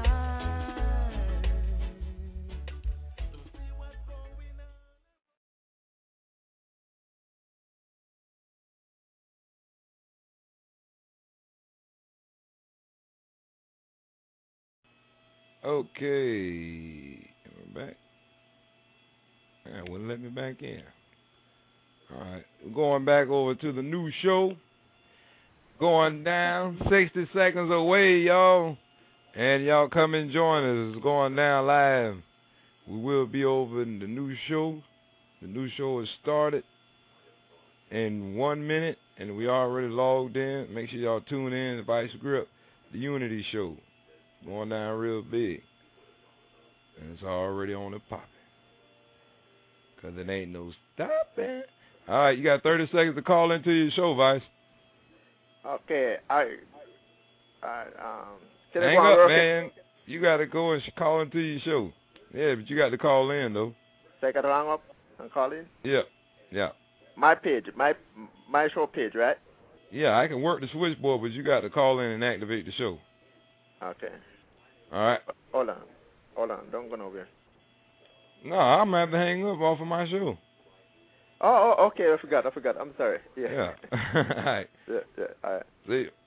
Okay, we're back. Yeah, wouldn't let me back in. All right, we're going back over to the new show. Going down, sixty seconds away, y'all. And y'all come and join us. It's going down live. We will be over in the new show. The new show has started in one minute, and we already logged in. Make sure y'all tune in to Vice Grip, the Unity Show. Going down real big. And it's already on the popping. Because it ain't no stopping. All right, you got thirty seconds to call into your show, Vice. Okay, I, I, um, can I Hang go on up, working? man. You got to go and sh- call into your show. Yeah, but you got to call in, though. So I got to hang up and call in? Yeah, yeah. My page, my my show page, right? Yeah, I can work the switchboard, but you got to call in and activate the show. Okay. All right. Hold on. Hold on. Don't go nowhere. No, I'm going to have to hang up off of my show. Oh, oh, okay. I forgot. I forgot. I'm sorry. Yeah. Yeah. All right. Yeah, yeah. All right. See you.